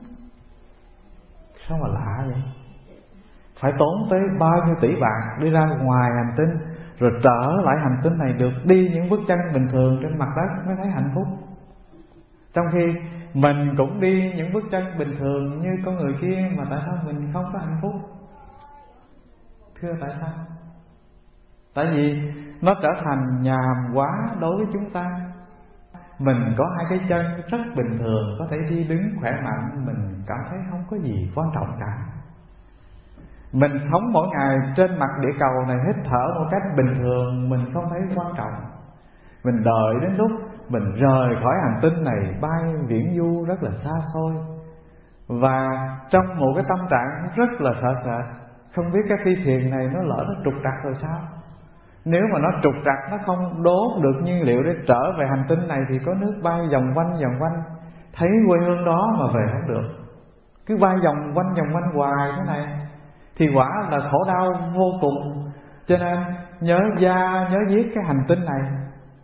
Sao mà lạ vậy? Phải tốn tới bao nhiêu tỷ bạc đi ra ngoài hành tinh, rồi trở lại hành tinh này được đi những bước chân bình thường trên mặt đất mới thấy hạnh phúc. Trong khi mình cũng đi những bước chân bình thường như con người kia, mà tại sao mình không có hạnh phúc? Thưa tại sao? Tại vì nó trở thành nhàm quá đối với chúng ta. Mình có hai cái chân rất bình thường, có thể đi đứng khỏe mạnh, mình cảm thấy không có gì quan trọng cả. Mình sống mỗi ngày trên mặt địa cầu này hít thở một cách bình thường, mình không thấy quan trọng. Mình đợi đến lúc mình rời khỏi hành tinh này, bay viễn du rất là xa xôi, và trong một cái tâm trạng rất là sợ sệt, không biết cái phi thuyền này nó lỡ nó trục trặc rồi sao. Nếu mà nó trục trặc, nó không đốt được nhiên liệu để trở về hành tinh này, thì có nước bay vòng quanh vòng quanh, thấy quê hương đó mà về không được, cứ bay vòng quanh vòng quanh hoài thế này thì quả là khổ đau vô cùng. Cho nên nhớ da nhớ giết cái hành tinh này,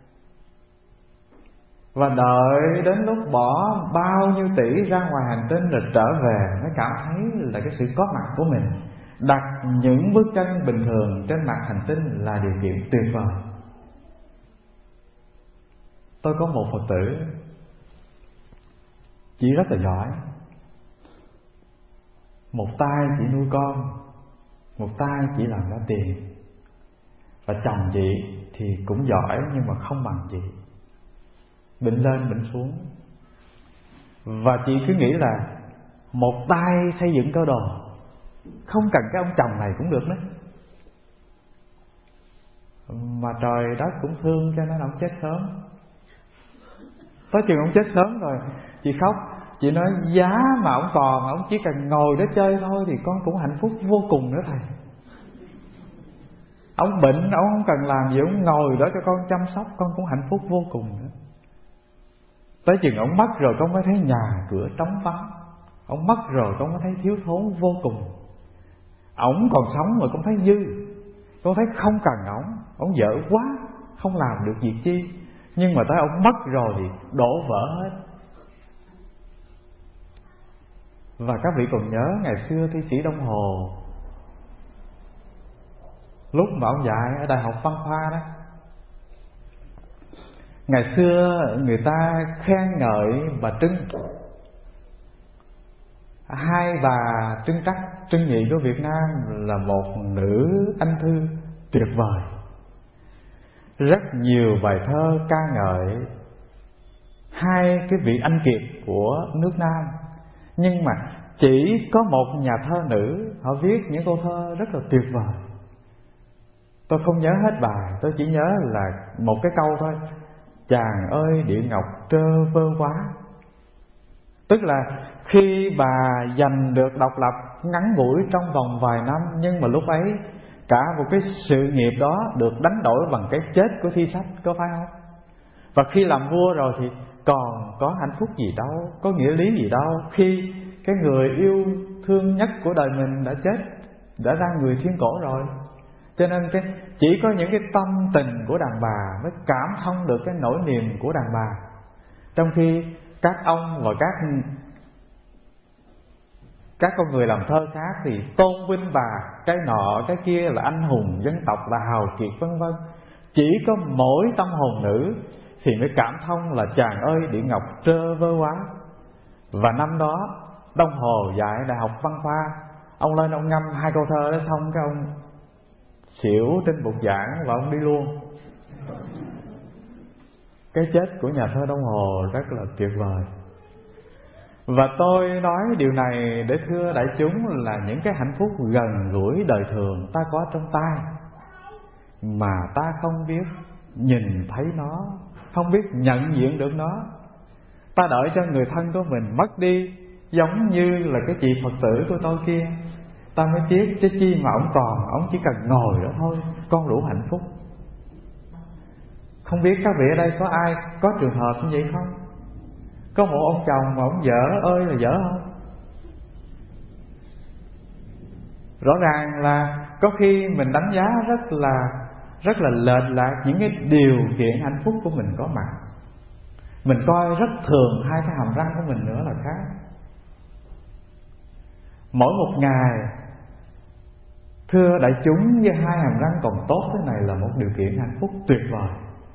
và đợi đến lúc bỏ bao nhiêu tỷ ra ngoài hành tinh rồi trở về mới cảm thấy là cái sự có mặt của mình, đặt những bước chân bình thường trên mặt hành tinh là điều kiện tuyệt vời. Tôi có một Phật tử chỉ rất là giỏi, một tay chỉ nuôi con, một tay chỉ làm ra tiền, và chồng chị thì cũng giỏi nhưng mà không bằng chị, bệnh lên bệnh xuống. Và chị cứ nghĩ là một tay xây dựng cơ đồ, không cần cái ông chồng này cũng được nữa. Mà trời đất cũng thương cho nên ông chết sớm. Tới chừng ông chết sớm rồi, chị khóc. Chị nói giá mà ông còn, ông chỉ cần ngồi để chơi thôi thì con cũng hạnh phúc vô cùng nữa thầy. Ông bệnh, ông không cần làm gì, ông ngồi đó cho con chăm sóc, con cũng hạnh phúc vô cùng nữa. Tới chừng ông mất rồi con mới thấy nhà cửa trống vắng, ông mất rồi con mới thấy thiếu thốn vô cùng. Ổng còn sống mà con thấy dư, con thấy không cần ổng, ổng dở quá, không làm được việc chi. Nhưng mà tới ổng mất rồi thì đổ vỡ hết. Và các vị còn nhớ ngày xưa thi sĩ Đông Hồ, lúc mà ông dạy ở Đại học Văn Khoa đó, ngày xưa người ta khen ngợi bà Trưng, hai bà Trưng Trắc, Trưng Nhị của Việt Nam là một nữ anh thư tuyệt vời. Rất nhiều bài thơ ca ngợi hai cái vị anh kiệt của nước Nam. Nhưng mà chỉ có một nhà thơ nữ, họ viết những câu thơ rất là tuyệt vời. Tôi không nhớ hết bài, tôi chỉ nhớ là một cái câu thôi: chàng ơi địa ngọc trơ vơ quá. Tức là khi bà giành được độc lập ngắn ngủi trong vòng vài năm, nhưng mà lúc ấy cả một cái sự nghiệp đó được đánh đổi bằng cái chết của Thi Sách, có phải không? Và khi làm vua rồi thì còn có hạnh phúc gì đâu, có nghĩa lý gì đâu, khi cái người yêu thương nhất của đời mình đã chết, đã ra người thiên cổ rồi. Cho nên cái chỉ có những cái tâm tình của đàn bà mới cảm thông được cái nỗi niềm của đàn bà. Trong khi các ông và các các con người làm thơ khác thì tôn vinh bà cái nọ cái kia, là anh hùng dân tộc, là hào kiệt vân vân. Chỉ có mỗi tâm hồn nữ thì mới cảm thông là chàng ơi địa ngọc trơ vơ quá. Và năm đó Đông Hồ dạy Đại học Văn Khoa, ông lên ông ngâm hai câu thơ đó xong cái ông xỉu trên bục giảng và ông đi luôn. Cái chết của nhà thơ Đông Hồ rất là tuyệt vời. Và tôi nói điều này để thưa đại chúng là những cái hạnh phúc gần gũi đời thường ta có trong tay, mà ta không biết nhìn thấy nó, không biết nhận diện được nó. Ta đợi cho người thân của mình mất đi giống như là cái chị Phật tử của tôi kia. Ta mới tiếc chứ chi mà ông còn, ông chỉ cần ngồi đó thôi, con đủ hạnh phúc. Không biết các vị ở đây có ai có trường hợp như vậy không? Có một ông chồng mà ông dở ơi là dở không? Rõ ràng là có khi mình đánh giá rất là rất là lệch lạc những cái điều kiện hạnh phúc của mình có mặt. Mình coi rất thường hai cái hàm răng của mình nữa là khác. Mỗi một ngày, thưa đại chúng, với hai hàm răng còn tốt thế này là một điều kiện hạnh phúc tuyệt vời.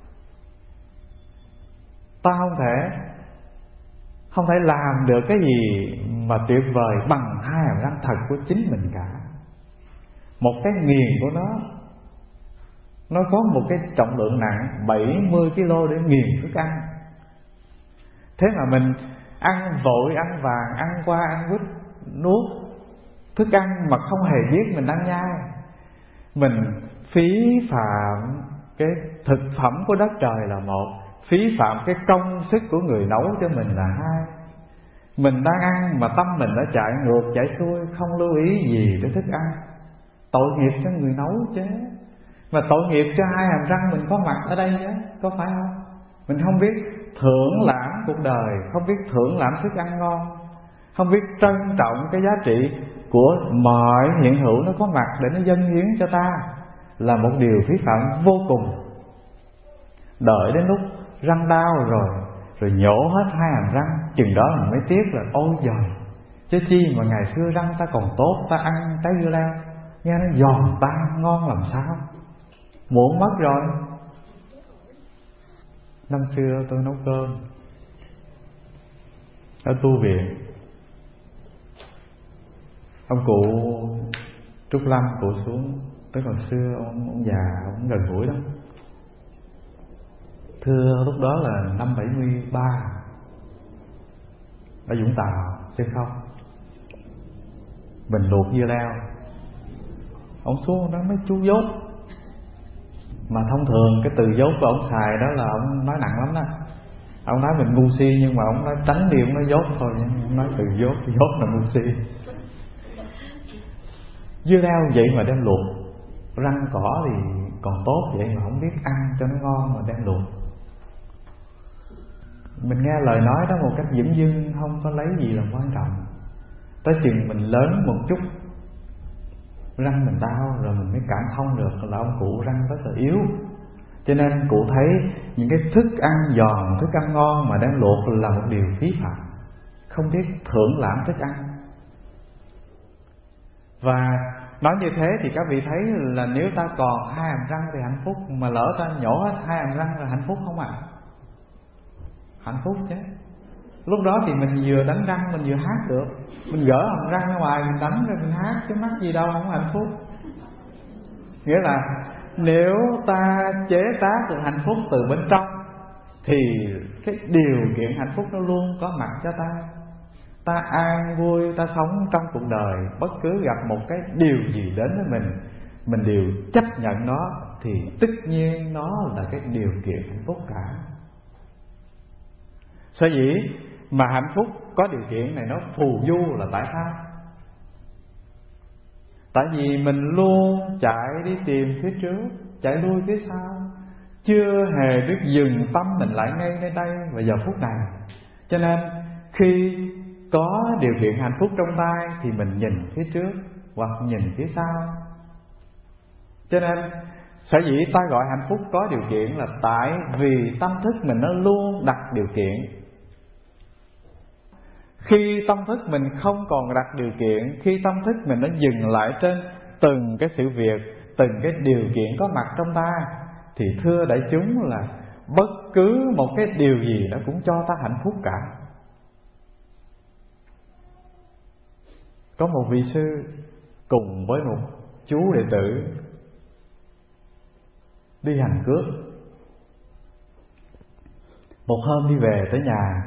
Ta không thể Không thể làm được cái gì mà tuyệt vời bằng hai hàm răng thật của chính mình cả. Một cái nghiền của nó, nó có một cái trọng lượng nặng bảy mươi ki lô để nghiền thức ăn. Thế mà mình ăn vội, ăn vàng, ăn qua, ăn quýt, nuốt thức ăn mà không hề biết mình đang nhai. Mình phí phạm cái thực phẩm của đất trời là một, phí phạm cái công sức của người nấu cho mình là hai. Mình đang ăn mà tâm mình đã chạy ngược chạy xuôi, không lưu ý gì tới thức ăn. Tội nghiệp cho người nấu chứ, mà tội nghiệp cho hai hàm răng mình có mặt ở đây chứ, có phải không? Mình không biết thưởng lãm cuộc đời, không biết thưởng lãm thức ăn ngon, không biết trân trọng cái giá trị của mọi hiện hữu nó có mặt để nó dâng hiến cho ta, là một điều phí phạm vô cùng. Đợi đến lúc răng đau rồi rồi nhổ hết hai hàm răng, chừng đó mình mới tiếc là ôi giời, chứ chi mà ngày xưa răng ta còn tốt, ta ăn trái dưa leo nghe nó giòn tan ngon làm sao. Muộn mất rồi. Năm xưa tôi nấu cơm ở tu viện, ông cụ Trúc Lâm cụ xuống, tới còn xưa ông, ông già, ông gần tuổi đó. Thưa lúc đó là năm bảy mươi ba, ở Vũng Tàu trên không, mình luộc dưa leo. Ông xuống nói mấy chú dốt, mà thông thường cái từ dốt của ông xài đó là ông nói nặng lắm đó. Ông nói mình ngu si, nhưng mà ông nói tránh đi, ông nói dốt thôi, ông nói từ dốt, dốt là ngu si. Dưa leo vậy mà đem luộc, răng cỏ thì còn tốt vậy mà không biết ăn cho nó ngon mà đem luộc. Mình nghe lời nói đó một cách dửng dưng, không có lấy gì là quan trọng. Tới chừng mình lớn một chút, răng mình đau rồi mình mới cảm thông được là ông cụ răng rất là yếu. Cho nên cụ thấy những cái thức ăn giòn, thức ăn ngon mà đem luộc là một điều phí phạm, không biết thưởng lãm thức ăn. Và nói như thế thì các vị thấy là nếu ta còn hai hàm răng thì hạnh phúc, mà lỡ ta nhổ hết hai hàm răng là hạnh phúc không ạ? À? Hạnh phúc chứ. Lúc đó thì mình vừa đánh răng mình vừa hát được. Mình gỡ hàm răng ra ngoài mình đánh rồi mình hát, chứ mắc gì đâu không hạnh phúc. Nghĩa là nếu ta chế tác được hạnh phúc từ bên trong thì cái điều kiện hạnh phúc nó luôn có mặt cho ta. Ta an vui, ta sống trong cuộc đời, bất cứ gặp một cái điều gì đến với mình, mình đều chấp nhận nó, thì tất nhiên nó là cái điều kiện hạnh phúc cả. Sở dĩ mà hạnh phúc có điều kiện này nó phù du là tại sao? Tại vì mình luôn chạy đi tìm phía trước, chạy lui phía sau, chưa hề biết dừng tâm mình lại ngay nơi đây và giờ phút này. Cho nên khi có điều kiện hạnh phúc trong tay thì mình nhìn phía trước hoặc nhìn phía sau. Cho nên sở dĩ ta gọi hạnh phúc có điều kiện là tại vì tâm thức mình nó luôn đặt điều kiện. Khi tâm thức mình không còn đặt điều kiện, khi tâm thức mình nó dừng lại trên từng cái sự việc, từng cái điều kiện có mặt trong ta, thì thưa đại chúng là bất cứ một cái điều gì nó cũng cho ta hạnh phúc cả. Có một vị sư cùng với một chú đệ tử đi hành cước. Một hôm đi về tới nhà,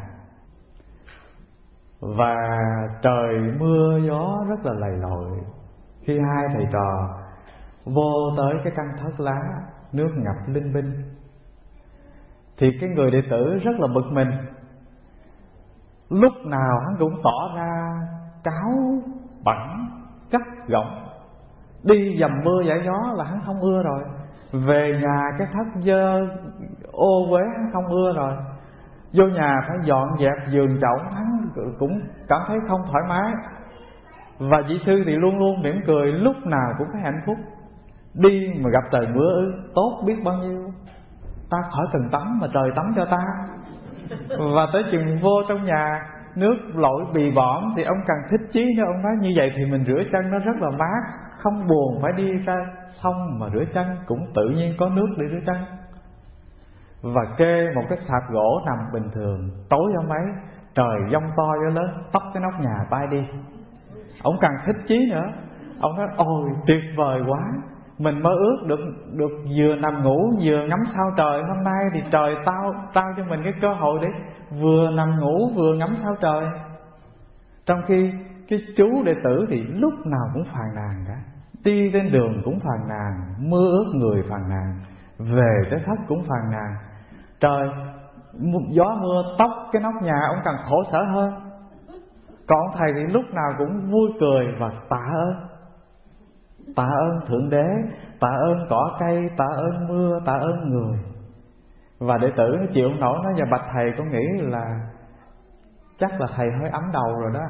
và trời mưa gió rất là lầy lội. Khi hai thầy trò vô tới cái căn thất lá, nước ngập linh binh, thì cái người đệ tử rất là bực mình. lúc nào hắn cũng tỏ ra cáo bẩn gắt gỏng. Đi dầm mưa dãi gió là hắn không ưa rồi. Về nhà cái thất dơ ô uế hắn không ưa rồi. Vô nhà phải dọn dẹp giường chõng hắn cũng cảm thấy không thoải mái. Và vị sư thì luôn luôn mỉm cười, lúc nào cũng thấy hạnh phúc. Đi mà gặp trời mưa ư, tốt biết bao nhiêu. Ta khỏi cần tắm mà trời tắm cho ta. Và tới chừng vô trong nhà nước lội bì bõm thì ông càng thích chí nữa. Ông nói như vậy thì mình rửa chân nó rất là mát, không buồn phải đi ra sông mà rửa chân, cũng tự nhiên có nước để rửa chân. Và kê một cái sạp gỗ nằm bình thường, tối hôm ấy trời giông to gió lớn, tóc cái nóc nhà bay đi. Ông càng thích chí nữa. Ông nói ôi tuyệt vời quá, mình mơ ước được được vừa nằm ngủ vừa ngắm sao trời. Hôm nay thì trời tao trao cho mình cái cơ hội để vừa nằm ngủ vừa ngắm sao trời. Trong khi cái chú đệ tử thì lúc nào cũng phàn nàn cả. Đi trên đường cũng phàn nàn, mưa ướt người phàn nàn, về tới thất cũng phàn nàn. Trời gió mưa tóc cái nóc nhà, ông càng khổ sở hơn. Còn ông thầy thì lúc nào cũng vui cười và tạ ơn. Tạ ơn Thượng Đế, tạ ơn cỏ cây, tạ ơn mưa, tạ ơn người. Và đệ tử nó chịu không nổi, nó: "Dạ bạch thầy, con nghĩ là chắc là thầy hơi ấm đầu rồi đó.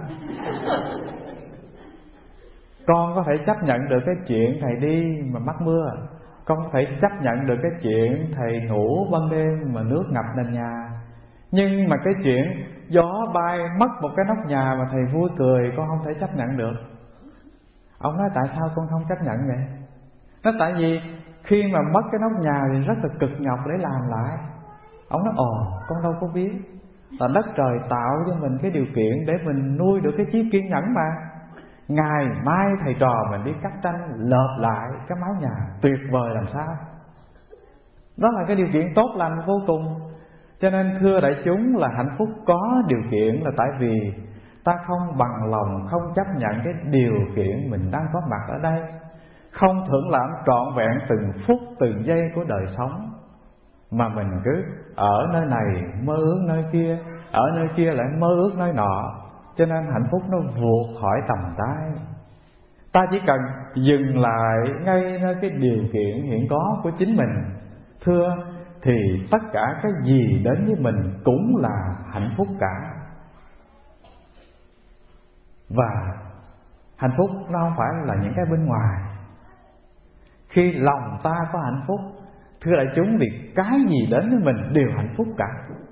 Con có thể chấp nhận được cái chuyện thầy đi mà mắc mưa, con có thể chấp nhận được cái chuyện thầy ngủ ban đêm mà nước ngập nền nhà, nhưng mà cái chuyện gió bay mất một cái nóc nhà mà thầy vui cười, con không thể chấp nhận được." Ông nói tại sao con không chấp nhận vậy? Nói tại vì khi mà mất cái nóc nhà thì rất là cực nhọc để làm lại. Ông nói ồ, con đâu có biết là đất trời tạo cho mình cái điều kiện để mình nuôi được cái trí kiên nhẫn mà. Ngày mai thầy trò mình đi cắt tranh lợp lại cái mái nhà tuyệt vời làm sao. Đó là cái điều kiện tốt lành vô cùng. Cho nên thưa đại chúng là hạnh phúc có điều kiện là tại vì ta không bằng lòng, không chấp nhận cái điều kiện mình đang có mặt ở đây, không thưởng lãm trọn vẹn từng phút từng giây của đời sống, mà mình cứ ở nơi này mơ ước nơi kia, ở nơi kia lại mơ ước nơi nọ. Cho nên hạnh phúc nó vụt khỏi tầm tay. Ta chỉ cần dừng lại ngay nơi cái điều kiện hiện có của chính mình, thưa, thì tất cả cái gì đến với mình cũng là hạnh phúc cả. Và hạnh phúc nó không phải là những cái bên ngoài. Khi lòng ta có hạnh phúc, thưa đại chúng, thì cái gì đến với mình đều hạnh phúc cả.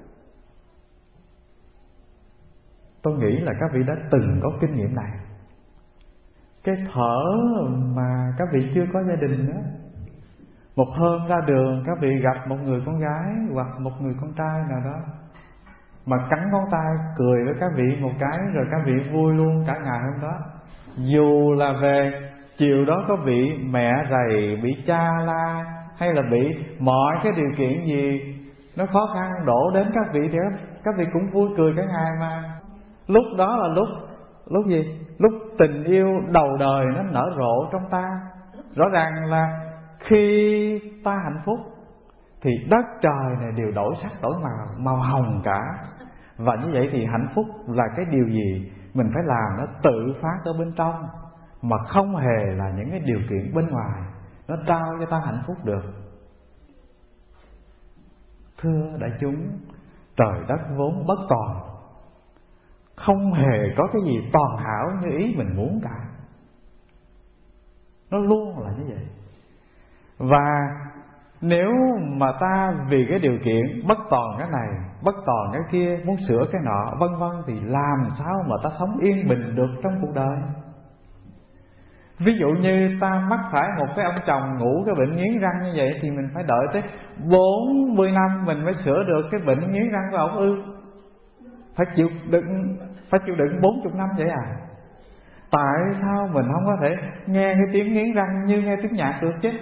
Tôi nghĩ là các vị đã từng có kinh nghiệm này. Cái thở mà các vị chưa có gia đình nữa, một hôm ra đường các vị gặp một người con gái hoặc một người con trai nào đó mà cắn ngón tay cười với các vị một cái, rồi các vị vui luôn cả ngày hôm đó. Dù là về chiều đó có bị mẹ rầy, bị cha la, hay là bị mọi cái điều kiện gì nó khó khăn đổ đến các vị, thì các vị cũng vui cười cả ngày mà. Lúc đó là lúc lúc gì? Lúc tình yêu đầu đời nó nở rộ trong ta. Rõ ràng là khi ta hạnh phúc thì đất trời này đều đổi sắc đổi màu, màu hồng cả. Và như vậy thì hạnh phúc là cái điều gì mình phải làm nó tự phát ở bên trong, mà không hề là những cái điều kiện bên ngoài nó trao cho ta hạnh phúc được. Thưa đại chúng, trời đất vốn bất toàn, không hề có cái gì toàn hảo như ý mình muốn cả. Nó luôn là như vậy. Và nếu mà ta vì cái điều kiện bất toàn cái này, bất toàn cái kia, muốn sửa cái nọ, vân vân, thì làm sao mà ta sống yên bình được trong cuộc đời? Ví dụ như ta mắc phải một cái ông chồng ngủ cái bệnh nghiến răng như vậy, thì mình phải đợi tới bốn mươi năm mình mới sửa được cái bệnh nghiến răng của ổng ư? Phải chịu đựng, phải chịu đựng bốn mươi năm vậy à? Tại sao mình không có thể nghe cái tiếng nghiến răng như nghe tiếng nhạc được chứ?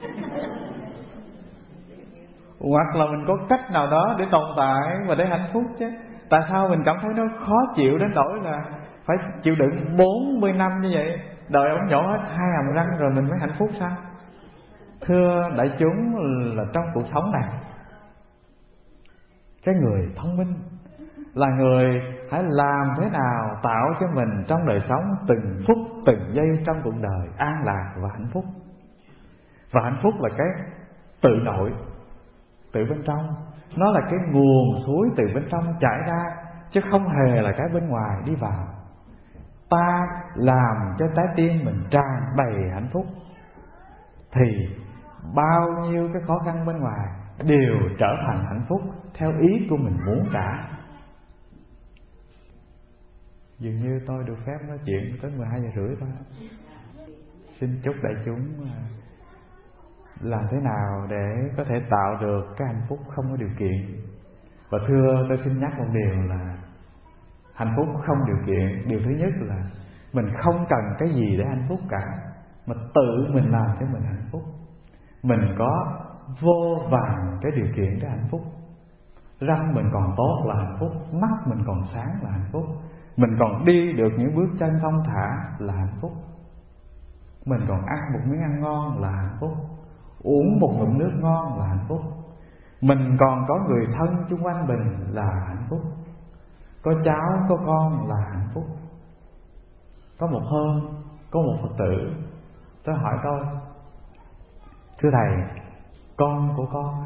Hoặc là mình có cách nào đó để tồn tại và để hạnh phúc chứ? Tại sao mình cảm thấy nó khó chịu đến nỗi là phải chịu đựng bốn mươi năm như vậy, đợi ông nhổ hết hai hàm răng rồi mình mới hạnh phúc sao? Thưa đại chúng, là trong cuộc sống này, cái người thông minh là người hãy làm thế nào tạo cho mình trong đời sống từng phút từng giây trong cuộc đời an lạc và hạnh phúc. Và hạnh phúc là cái tự nội, từ bên trong. Nó là cái nguồn suối từ bên trong chảy ra, chứ không hề là cái bên ngoài đi vào. Ta làm cho trái tim mình tràn đầy hạnh phúc thì bao nhiêu cái khó khăn bên ngoài đều trở thành hạnh phúc theo ý của mình muốn cả. Dường như tôi được phép nói chuyện tới mười hai giờ rưỡi thôi. Xin chúc đại chúng làm thế nào để có thể tạo được cái hạnh phúc không có điều kiện. Và thưa tôi xin nhắc một điều là hạnh phúc không điều kiện. Điều thứ nhất là mình không cần cái gì để hạnh phúc cả, mà tự mình làm cho mình hạnh phúc. Mình có vô vàn cái điều kiện để hạnh phúc. Răng mình còn tốt là hạnh phúc, mắt mình còn sáng là hạnh phúc, mình còn đi được những bước chân thong thả là hạnh phúc, mình còn ăn một miếng ăn ngon là hạnh phúc, uống một ngụm nước ngon là hạnh phúc, mình còn có người thân chung quanh mình là hạnh phúc, có cháu có con là hạnh phúc. Có một hôm có một Phật tử tôi hỏi tôi: thưa thầy, con của con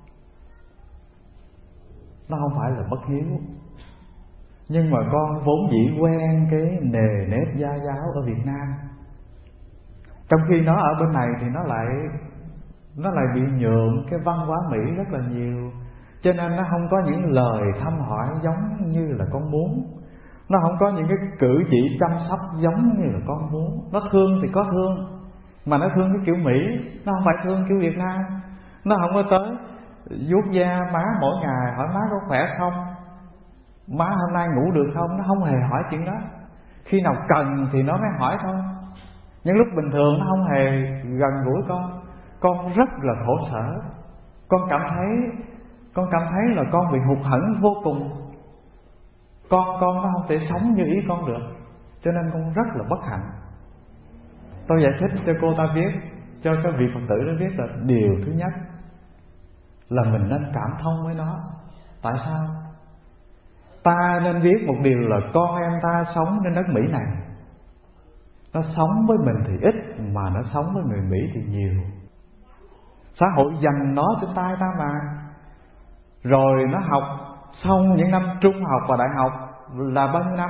nó không phải là bất hiếu, nhưng mà con vốn dĩ quen cái nề nếp gia giáo ở Việt Nam, trong khi nó ở bên này thì nó lại Nó lại bị nhuộm cái văn hóa Mỹ rất là nhiều, cho nên nó không có những lời thăm hỏi giống như là con muốn, nó không có những cái cử chỉ chăm sóc giống như là con muốn. Nó thương thì có thương, mà nó thương cái kiểu Mỹ, nó không phải thương kiểu Việt Nam. Nó không có tới vuốt da má mỗi ngày hỏi má có khỏe không, má hôm nay ngủ được không. Nó không hề hỏi chuyện đó. Khi nào cần thì nó mới hỏi thôi. Những lúc bình thường nó không hề gần gũi con. Con rất là khổ sở. Con cảm thấy Con cảm thấy là con bị hụt hẫng vô cùng. Con con nó không thể sống như ý con được, cho nên con rất là bất hạnh. Tôi giải thích cho cô ta biết, cho các vị Phật tử đó biết là điều thứ nhất là mình nên cảm thông với nó. Tại sao? Ta nên biết một điều là con em ta sống trên đất Mỹ này, nó sống với mình thì ít, mà nó sống với người Mỹ thì nhiều. Xã hội dành nó trên tay ta mà. Rồi nó học xong những năm trung học và đại học là bao nhiêu năm?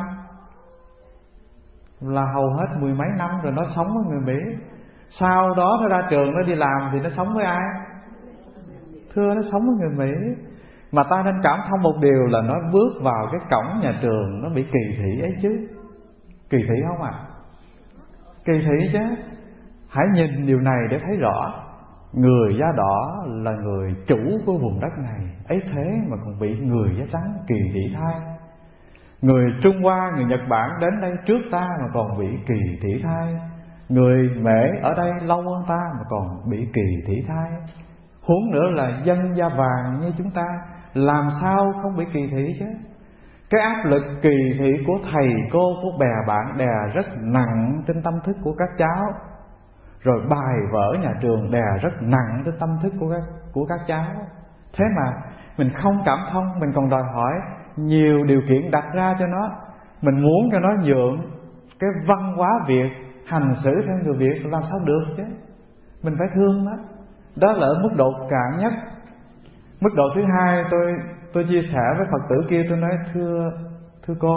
Là hầu hết mười mấy năm rồi nó sống với người Mỹ. Sau đó nó ra trường, nó đi làm thì nó sống với ai? Thưa, nó sống với người Mỹ. Mà ta nên cảm thông một điều là nó bước vào cái cổng nhà trường nó bị kỳ thị ấy chứ. Kỳ thị không ạ? À? Kỳ thị chứ. Hãy nhìn điều này để thấy rõ. Người da đỏ là người chủ của vùng đất này, ấy thế mà còn bị người da trắng kỳ thị thay. Người Trung Hoa, người Nhật Bản đến đây trước ta mà còn bị kỳ thị thay. Người Mễ ở đây lâu hơn ta mà còn bị kỳ thị thay. Huống nữa là dân da vàng như chúng ta, làm sao không bị kỳ thị chứ. Cái áp lực kỳ thị của thầy cô, của bè bạn đè rất nặng trên tâm thức của các cháu. Rồi bài vở nhà trường đè rất nặng trên tâm thức của các, của các cháu. Thế mà mình không cảm thông, mình còn đòi hỏi nhiều điều kiện đặt ra cho nó. Mình muốn cho nó nhượng cái văn hóa Việt, hành xử theo người Việt, làm sao được chứ. Mình phải thương nó. Đó là ở mức độ cạn nhất. Mức độ thứ hai, tôi tôi chia sẻ với Phật tử kia, tôi nói: Thưa, thưa cô,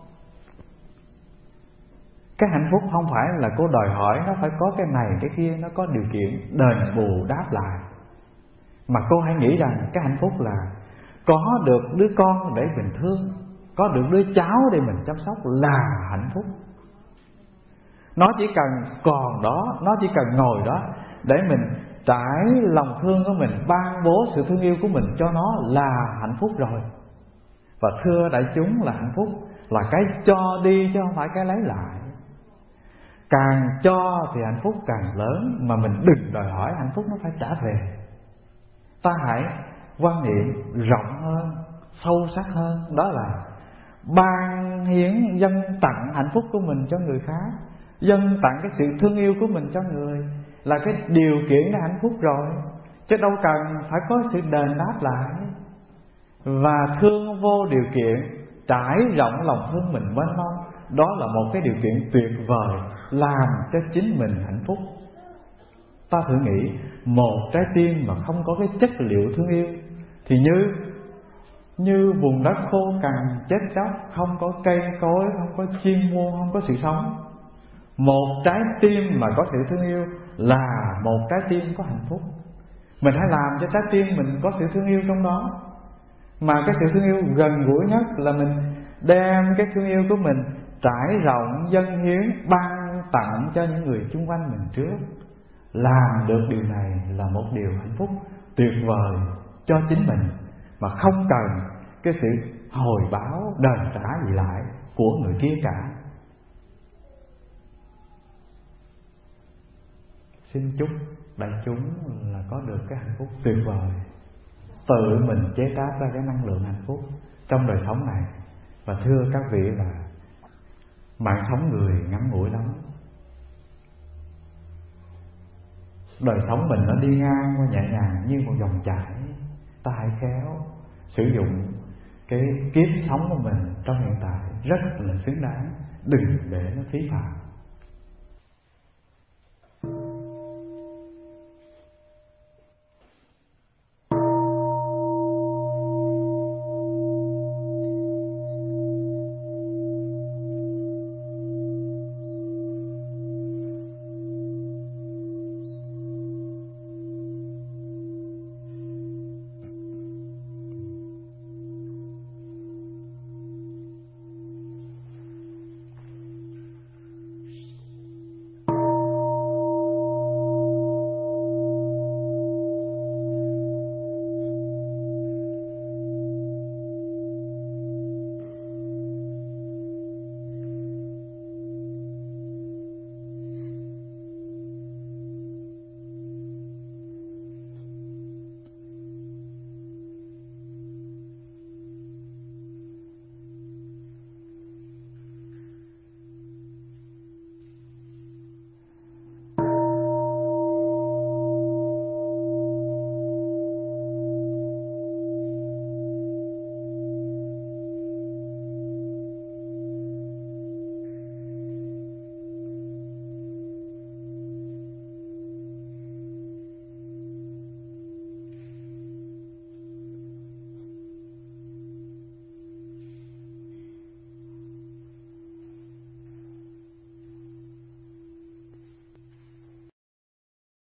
cái hạnh phúc không phải là cô đòi hỏi nó phải có cái này cái kia, nó có điều kiện đền bù đáp lại. Mà cô hãy nghĩ rằng cái hạnh phúc là có được đứa con để mình thương, có được đứa cháu để mình chăm sóc là hạnh phúc. Nó chỉ cần còn đó, nó chỉ cần ngồi đó để mình trải lòng thương của mình, ban bố sự thương yêu của mình cho nó là hạnh phúc rồi. Và thưa đại chúng, là hạnh phúc là cái cho đi chứ không phải cái lấy lại. Càng cho thì hạnh phúc càng lớn, mà mình đừng đòi hỏi hạnh phúc nó phải trả về. Ta hãy quan niệm rộng hơn, sâu sắc hơn, đó là ban hiến, dâng tặng hạnh phúc của mình cho người khác, dâng tặng cái sự thương yêu của mình cho người là cái điều kiện để hạnh phúc rồi, chứ đâu cần phải có sự đền đáp lại. Và thương vô điều kiện trải rộng lòng thương mình mênh mông. Đó là một cái điều kiện tuyệt vời làm cho chính mình hạnh phúc. Ta thử nghĩ, một trái tim mà không có cái chất liệu thương yêu thì như Như vùng đất khô cằn chết chóc, không có cây cối, không có chim muôn, không có sự sống. Một trái tim mà có sự thương yêu là một trái tim có hạnh phúc. Mình hãy làm cho trái tim mình có sự thương yêu trong đó. Mà cái sự thương yêu gần gũi nhất là mình đem cái thương yêu của mình trải rộng, dâng hiến, ban tặng cho những người chung quanh mình trước. Làm được điều này là một điều hạnh phúc tuyệt vời cho chính mình, mà không cần cái sự hồi báo đền trả gì lại của người kia cả. Xin chúc đại chúng là có được cái hạnh phúc tuyệt vời, tự mình chế tác ra cái năng lượng hạnh phúc trong đời sống này. Và thưa các vị là mạng sống người ngắn ngủi lắm. Đời sống mình nó đi ngang qua nhẹ nhàng như một dòng chảy. Ta hãy khéo sử dụng cái kiếp sống của mình trong hiện tại rất là xứng đáng, đừng để nó phí phạm.